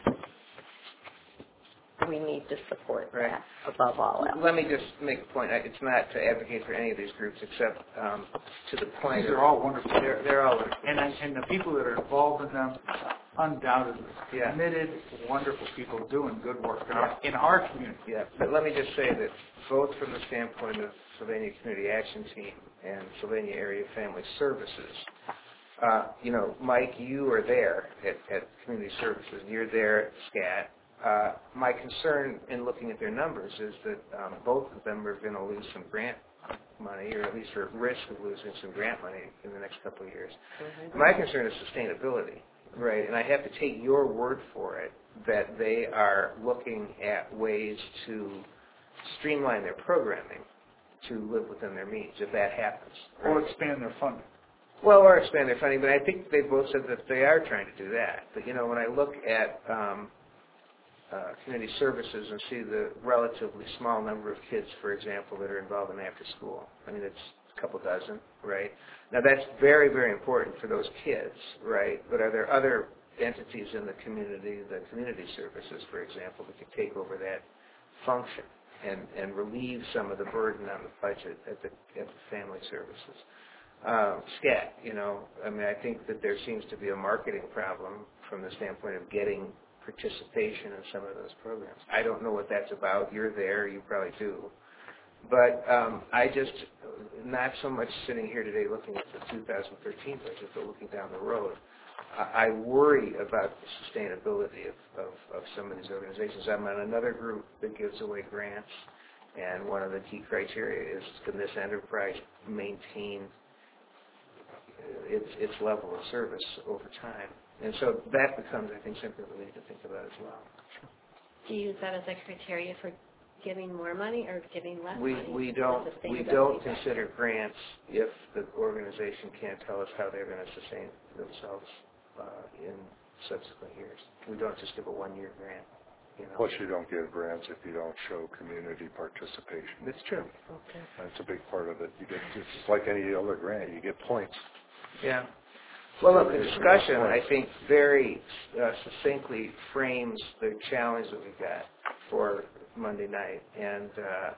we need to support Right. that above all else. Let me just make a point. I- It's not to advocate for any of these groups, except um, to the point. These of- are all wonderful. They're, they're all And, and the people that are involved in them, undoubtedly, Yeah. committed, wonderful people doing good work in our, in our community. Yeah, but let me just say that both from the standpoint of Sylvania Community Action Team and Sylvania Area Family Services, uh, you know, Mike, you are there at, at Community Services, and you're there at SCAT. Uh, my concern in looking at their numbers is that um, both of them are going to lose some grant money, or at least are at risk of losing some grant money in the next couple of years. Mm-hmm. My concern is sustainability, right? And I have to take your word for it that they are looking at ways to streamline their programming to live within their means, if that happens. Or expand their funding. Well, or expand their funding, but I think they both said that they are trying to do that. But, you know, when I look at um, uh, community services and see the relatively small number of kids, for example, that are involved in after school. I mean, it's a couple dozen, right? Now, that's very, very important for those kids, right? But are there other entities in the community, the community services, for example, that could take over that function and, and relieve some of the burden on the budget at the, at the family services? Uh, SCAT, you know, I mean, I think that there seems to be a marketing problem from the standpoint of getting participation in some of those programs. I don't know what that's about. You're there. You probably do. But um, I just, not so much sitting here today looking at the two thousand thirteen budget, but looking down the road, I, I worry about the sustainability of, of, of some of these organizations. I'm on another group that gives away grants, and one of the key criteria is, can this enterprise maintain its, its level of service over time? And so that becomes, I think, something that we need to think about as well. Do you use that as a criteria for giving more money or giving less We money? we don't we don't consider grants if the organization can't tell us how they're going to sustain themselves uh, in subsequent years. We don't just give a one-year grant. You know. Plus, you don't give grants if you don't show community participation. That's true. Okay. That's a big part of it. You get it's just like any other grant. You get points. Yeah. Well, look, the discussion, I think, very uh, succinctly frames the challenge that we've got for Monday night. And uh,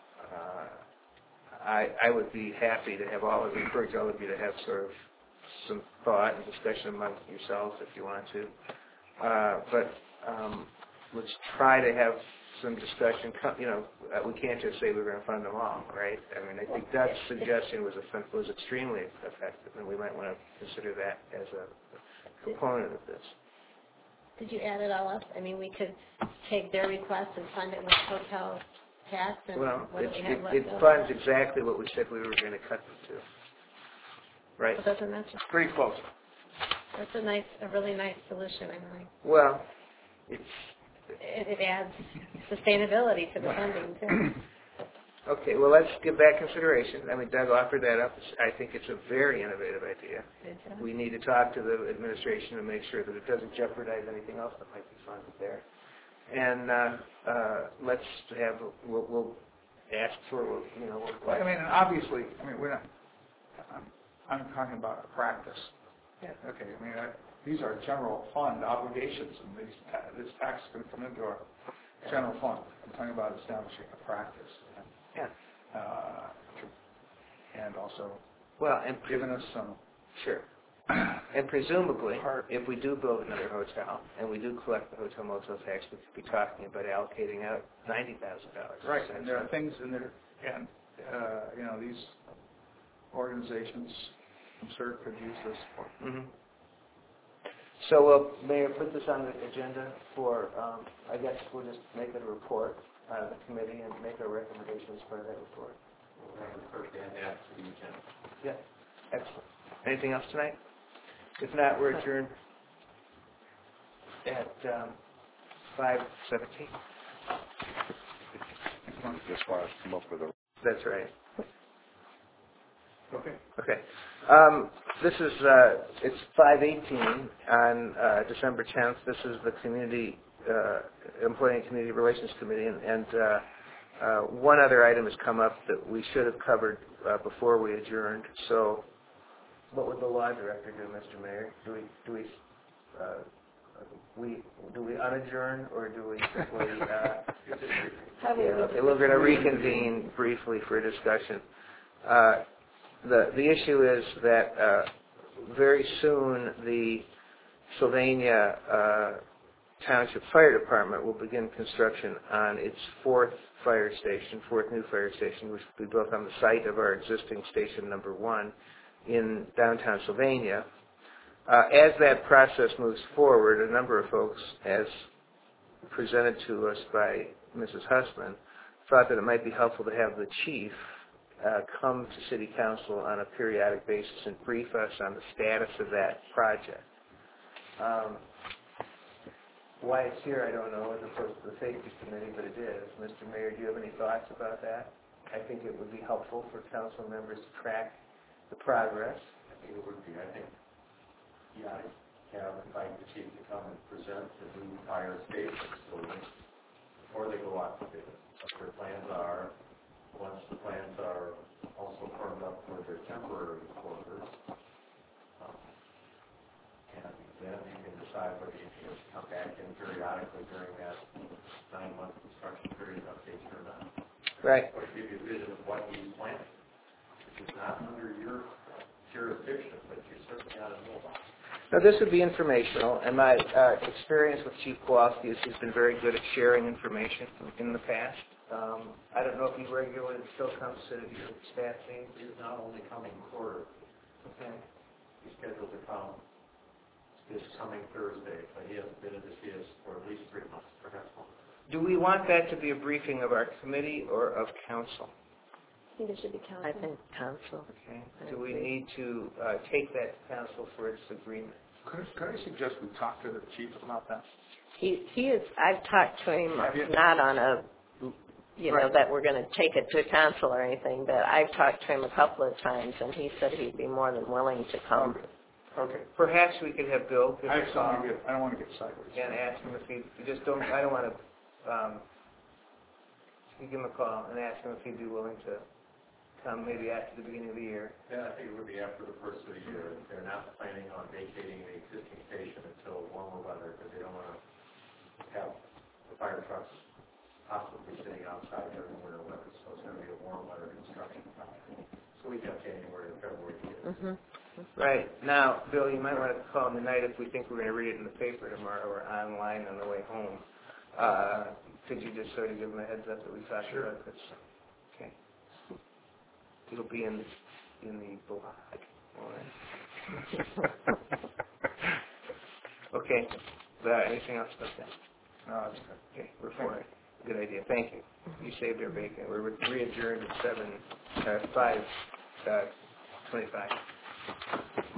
uh, I, I would be happy to have all of you, encourage all of you to have sort of some thought and discussion among yourselves if you want to. Uh, but um, let's try to have some discussion. You know, uh, we can't just say we're going to fund them all, right? I mean, I think Doug's suggestion was a, was extremely effective, and we might want to consider that as a component of this. Did you add it all up? I mean, we could take their request and fund it with hotel tax, and well, what it, do we have it, left it over? funds exactly what we said we were going to cut them to. Right? Well, doesn't that just, Pretty close. that's a nice, a really nice solution, I think. Well, it's It, it adds sustainability to the funding, too. okay. Well, let's give that consideration. I mean, Doug offered that up. I think it's a very innovative idea. We need to talk to the administration to make sure that it doesn't jeopardize anything else that might be funded there. And uh, uh, let's have we'll, we'll ask for you know. Well, I mean, and obviously, I mean, we're not. I'm, I'm talking about a practice. Yeah. Okay. I mean, I, these are general fund obligations, and these ta- this tax is going to come into our general fund. I'm talking about establishing a practice. And, yeah. Uh, and also, well, and giving us some. Sure. And presumably, if we do build another hotel and we do collect the hotel motel tax, we could be talking about allocating out ninety thousand dollars. Right, and there are things in there, and uh, you know, these organizations, I'm sure, could use this support. Mm-hmm. So, uh, Mayor, put this on the agenda for, um, I guess we'll just make it a report out of the committee and make our recommendations for that report. We'll have the clerk add that to the agenda. Yeah, excellent. Anything else tonight? If not, we're adjourned at um, five seventeen. Just want to come up with a. That's right. Okay. Okay. Um, this is, uh, it's five eighteen on uh, December tenth. This is the Community, uh, Employee and Community Relations Committee, and, and uh, uh, one other item has come up that we should have covered uh, before we adjourned. So what would the law director do, Mister Mayor? Do we, do we, uh, we, do we unadjourn, or do we simply, uh, yeah, okay, we're going to reconvene briefly for a discussion. Uh, The the issue is that uh, very soon the Sylvania uh, Township Fire Department will begin construction on its fourth fire station, fourth new fire station, which will be built on the site of our existing station number one in downtown Sylvania. Uh, as that process moves forward, a number of folks, as presented to us by Missus Hussman, thought that it might be helpful to have the chief Uh, come to City Council on a periodic basis and brief us on the status of that project. Um, why it's here, I don't know, as opposed to the Safety Committee, but it is. Mister Mayor, do you have any thoughts about that? I think it would be helpful for council members to track the progress. I think it would be. I think, yeah, I have invite the chief to come and present the new fire station. So before they go out to bid, what their plans are. Once the plans are also firmed up for their temporary quarters, um, and then you can decide whether you can come back in periodically during that nine-month construction period and update or not. Right. Or give you a vision of what he's planning, which is not under your jurisdiction, but you certainly ought to know about it. Now, this would be informational, and my uh, experience with Chief Kowalski is he's been very good at sharing information in the past. Um, I don't know if he regularly still comes to your staff meetings. He's not only coming quarter, Okay. he's scheduled to come this coming Thursday, but he hasn't been in to see us for at least three months, perhaps longer. Do we want that to be a briefing of our committee or of council? I think it should be council. I think council. Okay. Do we need to uh, take that to council for its agreement? Could, could I suggest we talk to the chief about that? He he is. I've talked to him Have you? not on a, you know, Right. that we're going to take it to council or anything, but I've talked to him a couple of times, and he said he'd be more than willing to come. Okay. Okay. Perhaps we could have Bill give I us a just call don't want to get, I don't want to get sideways. and ask him if he, we just don't, I don't want to, um, you give him a call and ask him if he'd be willing to come maybe after the beginning of the year. Yeah, I think it would be after the first of the year. They're not planning on vacating the existing station until warmer weather, because they don't want to have the fire trucks possibly sitting outside during winter weather, so it's going to be a warm weather construction project. So we got January and February to get it. Mm-hmm. Right. Now, Bill, you might want to call him tonight if we think we're going to read it in the paper tomorrow or online on the way home. Uh, could you just sort of give him a heads up that we talked Sure. about this? Okay. It'll be in in the blog. All right. Okay. Uh, anything else about that? No, that's good. Okay, we're for it. Good idea. Thank you. You saved our bacon. We're re-adjourned at seven, uh, five, uh, twenty-five.